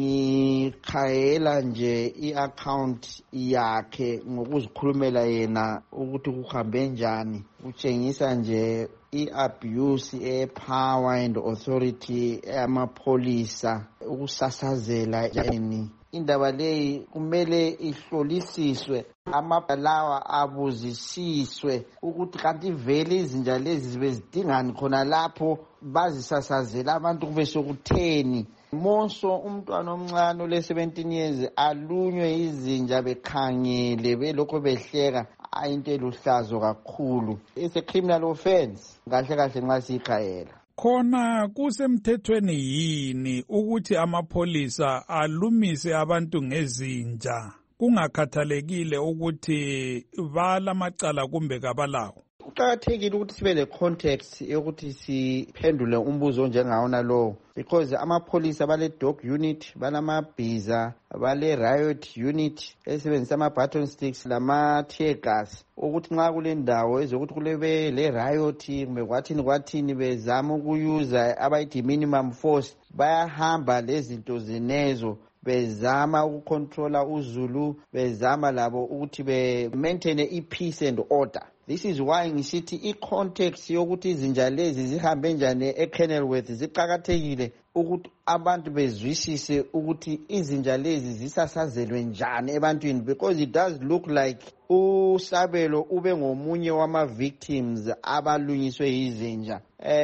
Ngikhayela nje i-account yakhe ngokuzikhulumela yena ukuthi kuhambe njani. Kutshengisa nje i-abuse e-power and authority amapholisa ukusasazela njani. Indaba leyi kumele ihlolisiswe, amabhalawa abuzisiswe ukuthi kanti vele izinja lezi zibe zidingani khona lapho bazisasazela abantu kube sokutheni. Monso umntwana omncane ole-17 years alunywe izinja bekhangele belokho behleka, ayinto eluhlazo kakhulu. It's a criminal offense kahle kahle nxa siyikhayela. Khona kusemthethweni yini ukuthi amapholisa alumise abantu ngezinja kungakhathalekile ukuthi balamacala kumbe kabalawo? kuqakathekile ukuthi sibe le context yokuthi siphendule umbuzo onjengawona lowo, because amapholisa bale dog unit, balamabhiza, bale riot unit esebenzisa ama-baton sticks lama-tear gas, ukuthi nxa kule ndawo ezokuthi kulebe le riot kumbe kwathini bezama ukuyuza abayithi minimum force, bayahamba lezinto zinezo bezama ukucontrola uzulu, bezama labo ukuthi be-maintain i-peace and order. This is why ngisithi i-context yokuthi izinja lezi zihambe njani eKenilworth ziqakathekile ukuthi abantu bezwisise ukuthi izinja lezi zisasazelwe njani ebantwini, because it does look like uSabelo ube ngomunye wama-victims abalunyiswe yizinja.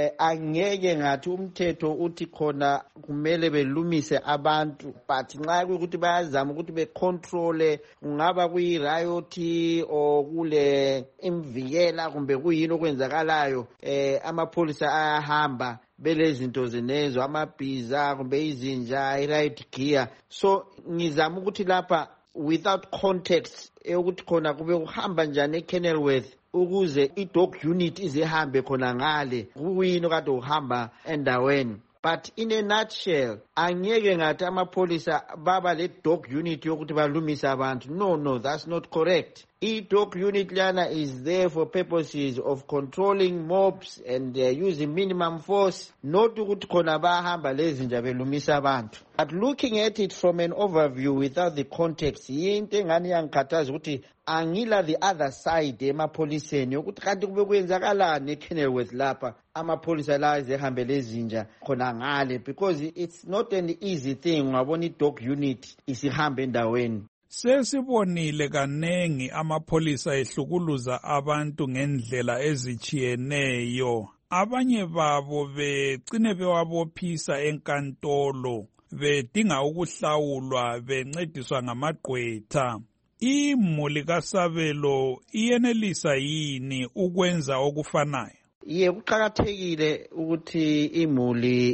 Angeke ngathi umthetho uthi khona kumele belumise abantu, but nxa kuyikuthi bayazama ukuthi becontrole, kungaba kuyi-riot or kule imvikela kumbe kuyini okwenzakalayo, amapholisa ayahamba belezinto zinezo, amabhiza kumbe izinja, i-riot gear. So ngizama ukuthi lapha without context ukuthi khona kube kuhamba njani eKenilworth ukuze i-dog unit izihambe khona ngale, kuyini kade uhamba endaweni. But in a nutshell, angeke ngathi amapholisa baba le dog unit yokuthi balumise abantu. No, that's not correct. I-dog unit lana is there for purposes of controlling mobs and using minimum force, not ukuthi khona bahamba lezinja belumisa abantu. But looking at it from an overview without the context, yinto engani yangikhathaza ukuthi angila the other side emapholiseni yokuthi kanti kube kwenzakalani eKenilworth lapha amapholisa la ezihambe lezinja khona ngale, because it's not an easy thing ngabona i-dog unit isihambe endaweni. Sesibonile kanengi amapholisa ehlukuluza abantu ngendlela ezichiyeneyo, abanye babo becine bewabophisa enkantolo bedinga ukuhlawulwa bencediswa ngamagqwetha. Imuli kaSabelo iyenelisa yini ukwenza okufanayo? Kuqakathekile ukuthi imuli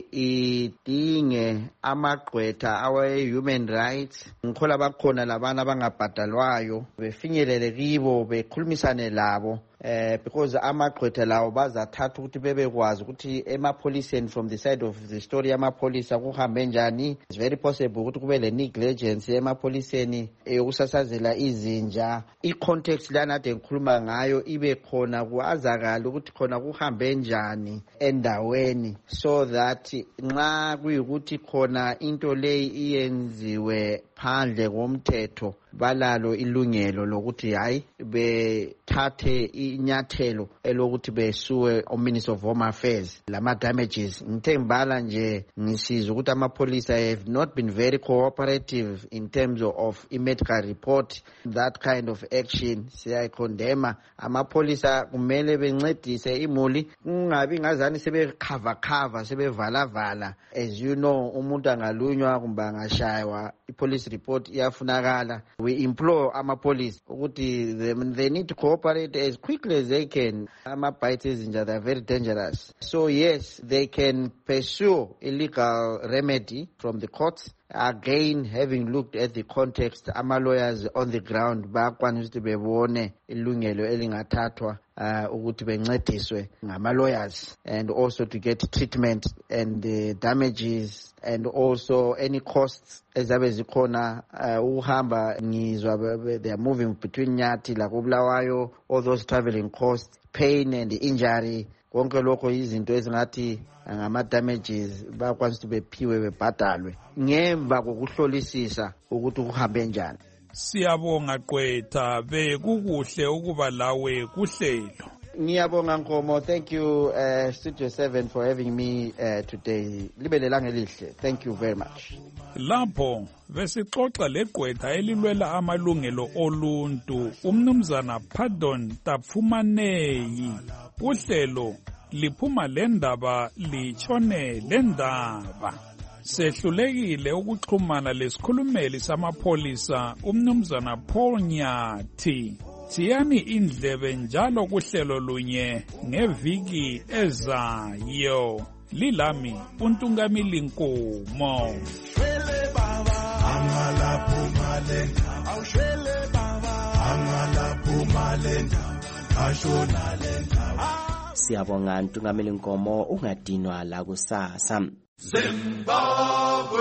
idinge amagqwetha awe-human rights, ngikhola bakhona labana abangabhadalwayo, befinyelele kibo bekhulumisane labo, because amagqwetha lawo bazathatha ukuthi bebekwazi ukuthi emapholiseni from the side of the story amapholisa kuhambe njani. It's very possible ukuthi kube le negligence emapholiseni yokusasazela izinja. I-context lana ade ngikhuluma ngayo ibe khona kuazakala ukuthi khona kuhambe njani endaweni, so that nxa kuyikuthi khona into leyi iyenziwe phandle komthetho balalo ilungelo lokuthi hayi bethathe inyathelo elokuthi besuwe uMinister of Home Affairs lama damages. Ngithe ngibala nje ngisiza ukuthi amapholisa have not been very cooperative in terms of i-medical report. That kind of action siyayikondema. Amapholisa kumele bencedise imuli, kungabi ngazani sebekhava sebevala. As you know, umuntu angalunywa kumbe angashaywa, i-police report iyafunakala. We implore amapolice ukuthi they need to cooperate as quickly as they can. Ama-bites ezinja, they are very dangerous. So yes, they can pursue illegal remedy from the courts. Again, having looked at the context, ama-lawyers on the ground bayakwanisa ukuthi bebone ilungelo elingathathwa ukuthi bencediswe ngama-lawyers, and also to get treatment and the damages and also any costs ezabe zikhona ukuhamba. Ngizwa they are moving between Nyathi lakuBulawayo, all those traveling costs, pain and injury, konke lokho izinto ezingathi ngama-damages bayakwanisa ukuthi bephiwe bebhadalwe ngemva kokuhlolisisa ukuthi kuhambe njani. Siyabonga Gqwetha, bekukuhle ukuba lawe kuhlelo. Ngiyabonga Nkomo. Thank you Studio 7 for having me today. Libe lelanga elihle. Thank you very much. Lapho besixoxa leGqwetha elilwela amalungelo oluntu, umnumzana Pardon Tapfumaneyi. Uhlelo liphuma lendaba litshone lendaba. Sehlulekile ukuxhumana lesikhulumeli samapholisa umnumzana Paul Nyathi. Siyani indlebe njalo kuhlelo lunye ngeviki ezayo. Lilami uNtungamili Nkomo. Angalaphuma lendaba, angalaphuma lendaba, Siyabonga Ntungameli Nkomo, ungadinwa la kusasa. Zimbabwe.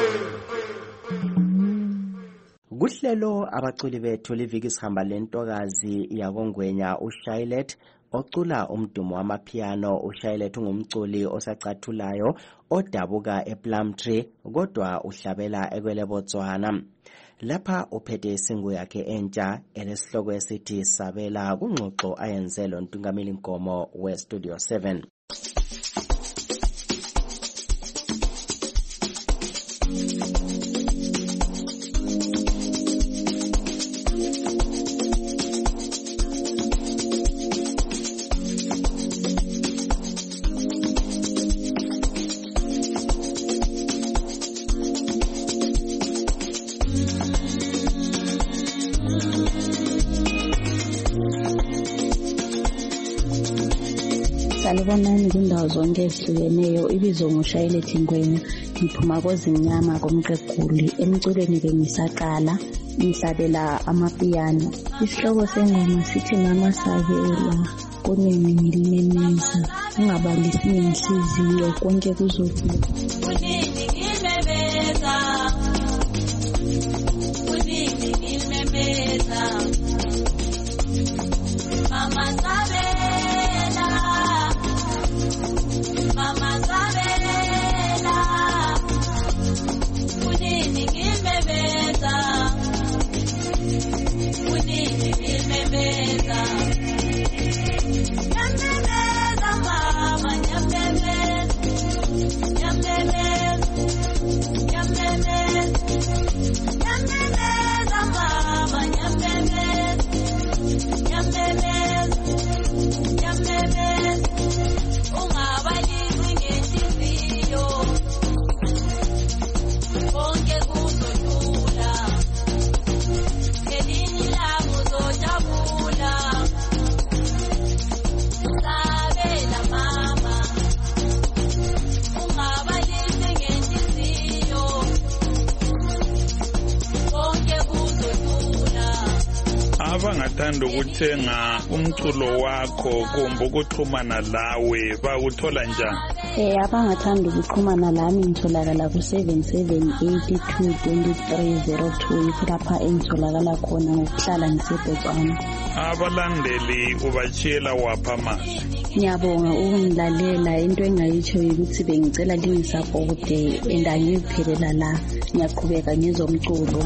Kuhlelo abaculi bethu liviki sihamba lentokazi yakongwenya uShailet ocula umdumo wamapiano. uShailet ungumculi osacathulayo odabuka ePlumtree kodwa uhlabela ekwele Botswana. Lapha uphethe isingu yakhe entsha elesihloko esithi Sabela kungxoxo ayenze lo Ntungameli Nkomo weStudio 7. Salibonani kundawo zonke ezihlukeneyo. Ibizo nguShailet Ngwenya, ngiphuma koZimnyama komqeguli. Emculweni bengisaqala ngihlabela amapiano. Isihloko sengoma sithi mama sabela kunini ngilimemeza, ungabalisi inhliziyo konke kuzodlula. Kunini ngimemeza, kunini ngimemeza, mama sabela. Mama sabela, kunini ngimemeza, kunini ngimemeza, nyamemeza mama, nyamemeza, nyamemeza, nyamemeza, nyamemeza mama, nyamemeza, nyamemeza, nyamemeza. Ungabalisi ngenhliziyo konke kuzodlula, ngelinye ilanga uzojabula. Sabela mama, ungabalisi ngenhliziyo konke kuzodlula. Abangathanda ukuthenga umculo wakho kumbe ukuxhumana lawe bakuthola njani? Abangathanda ukuxhumana lami ngitholakala ku-77822302 lapha engitholakala khona ngokuhlala ngiseBotswana. Abalandeli ubatshiyela wapha amazwi? Ngiyabonga ukungilalela. Into engayitsho ukuthi bengicela lingisapote and angiphelela la, ngiyaqhubeka ngezomculo.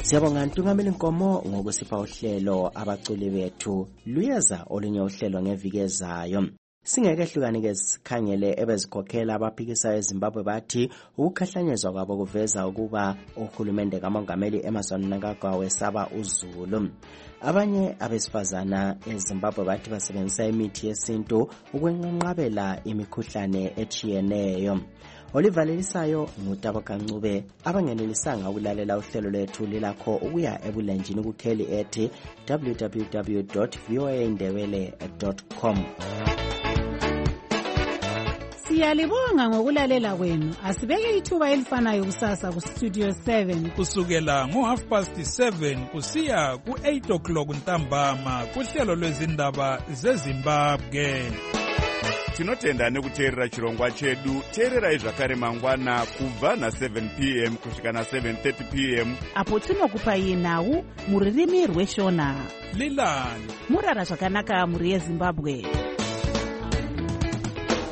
Siyabonga Ntungameli Nkomo ngokusipha uhlelo abaculi bethu luyeza olunye uhlelo ngeviki ezayo. Singeke hlukani ke sikhangele ebezikhokhela abaphikisa eZimbabwe bathi ukukhahlanyezwa kwabo kuveza ukuba uhulumende kamongameli Emmerson Mnangagwa wesaba uZulu. Abanye abesifazana eZimbabwe bathi basebenzisa imithi yesintu ukwenqabela imikhuhlane echiyeneyo. Olivalelisayo ngutabo kancube abangenelisanga ukulalela uhlelo lethu lilakho ukuya ebulenjini kukheli ethi www.voaindebele.com. Siyalibonga ngokulalela kwenu. Asibeke ithuba elifanayo kusasa ku Studio 7 kusukela ngo7:30 kusiya ku8:00 ntambama kuhlelo lwezindaba zeZimbabwe. Tinotenda nekuteerera chirongwa chedu. Teererai zvakare mangwana kubva na7 p.m. kusvika na7:30 p.m. apo tinokupai nhau muririmi rweshona. Lilani murara zvakanaka muri yeZimbabwe.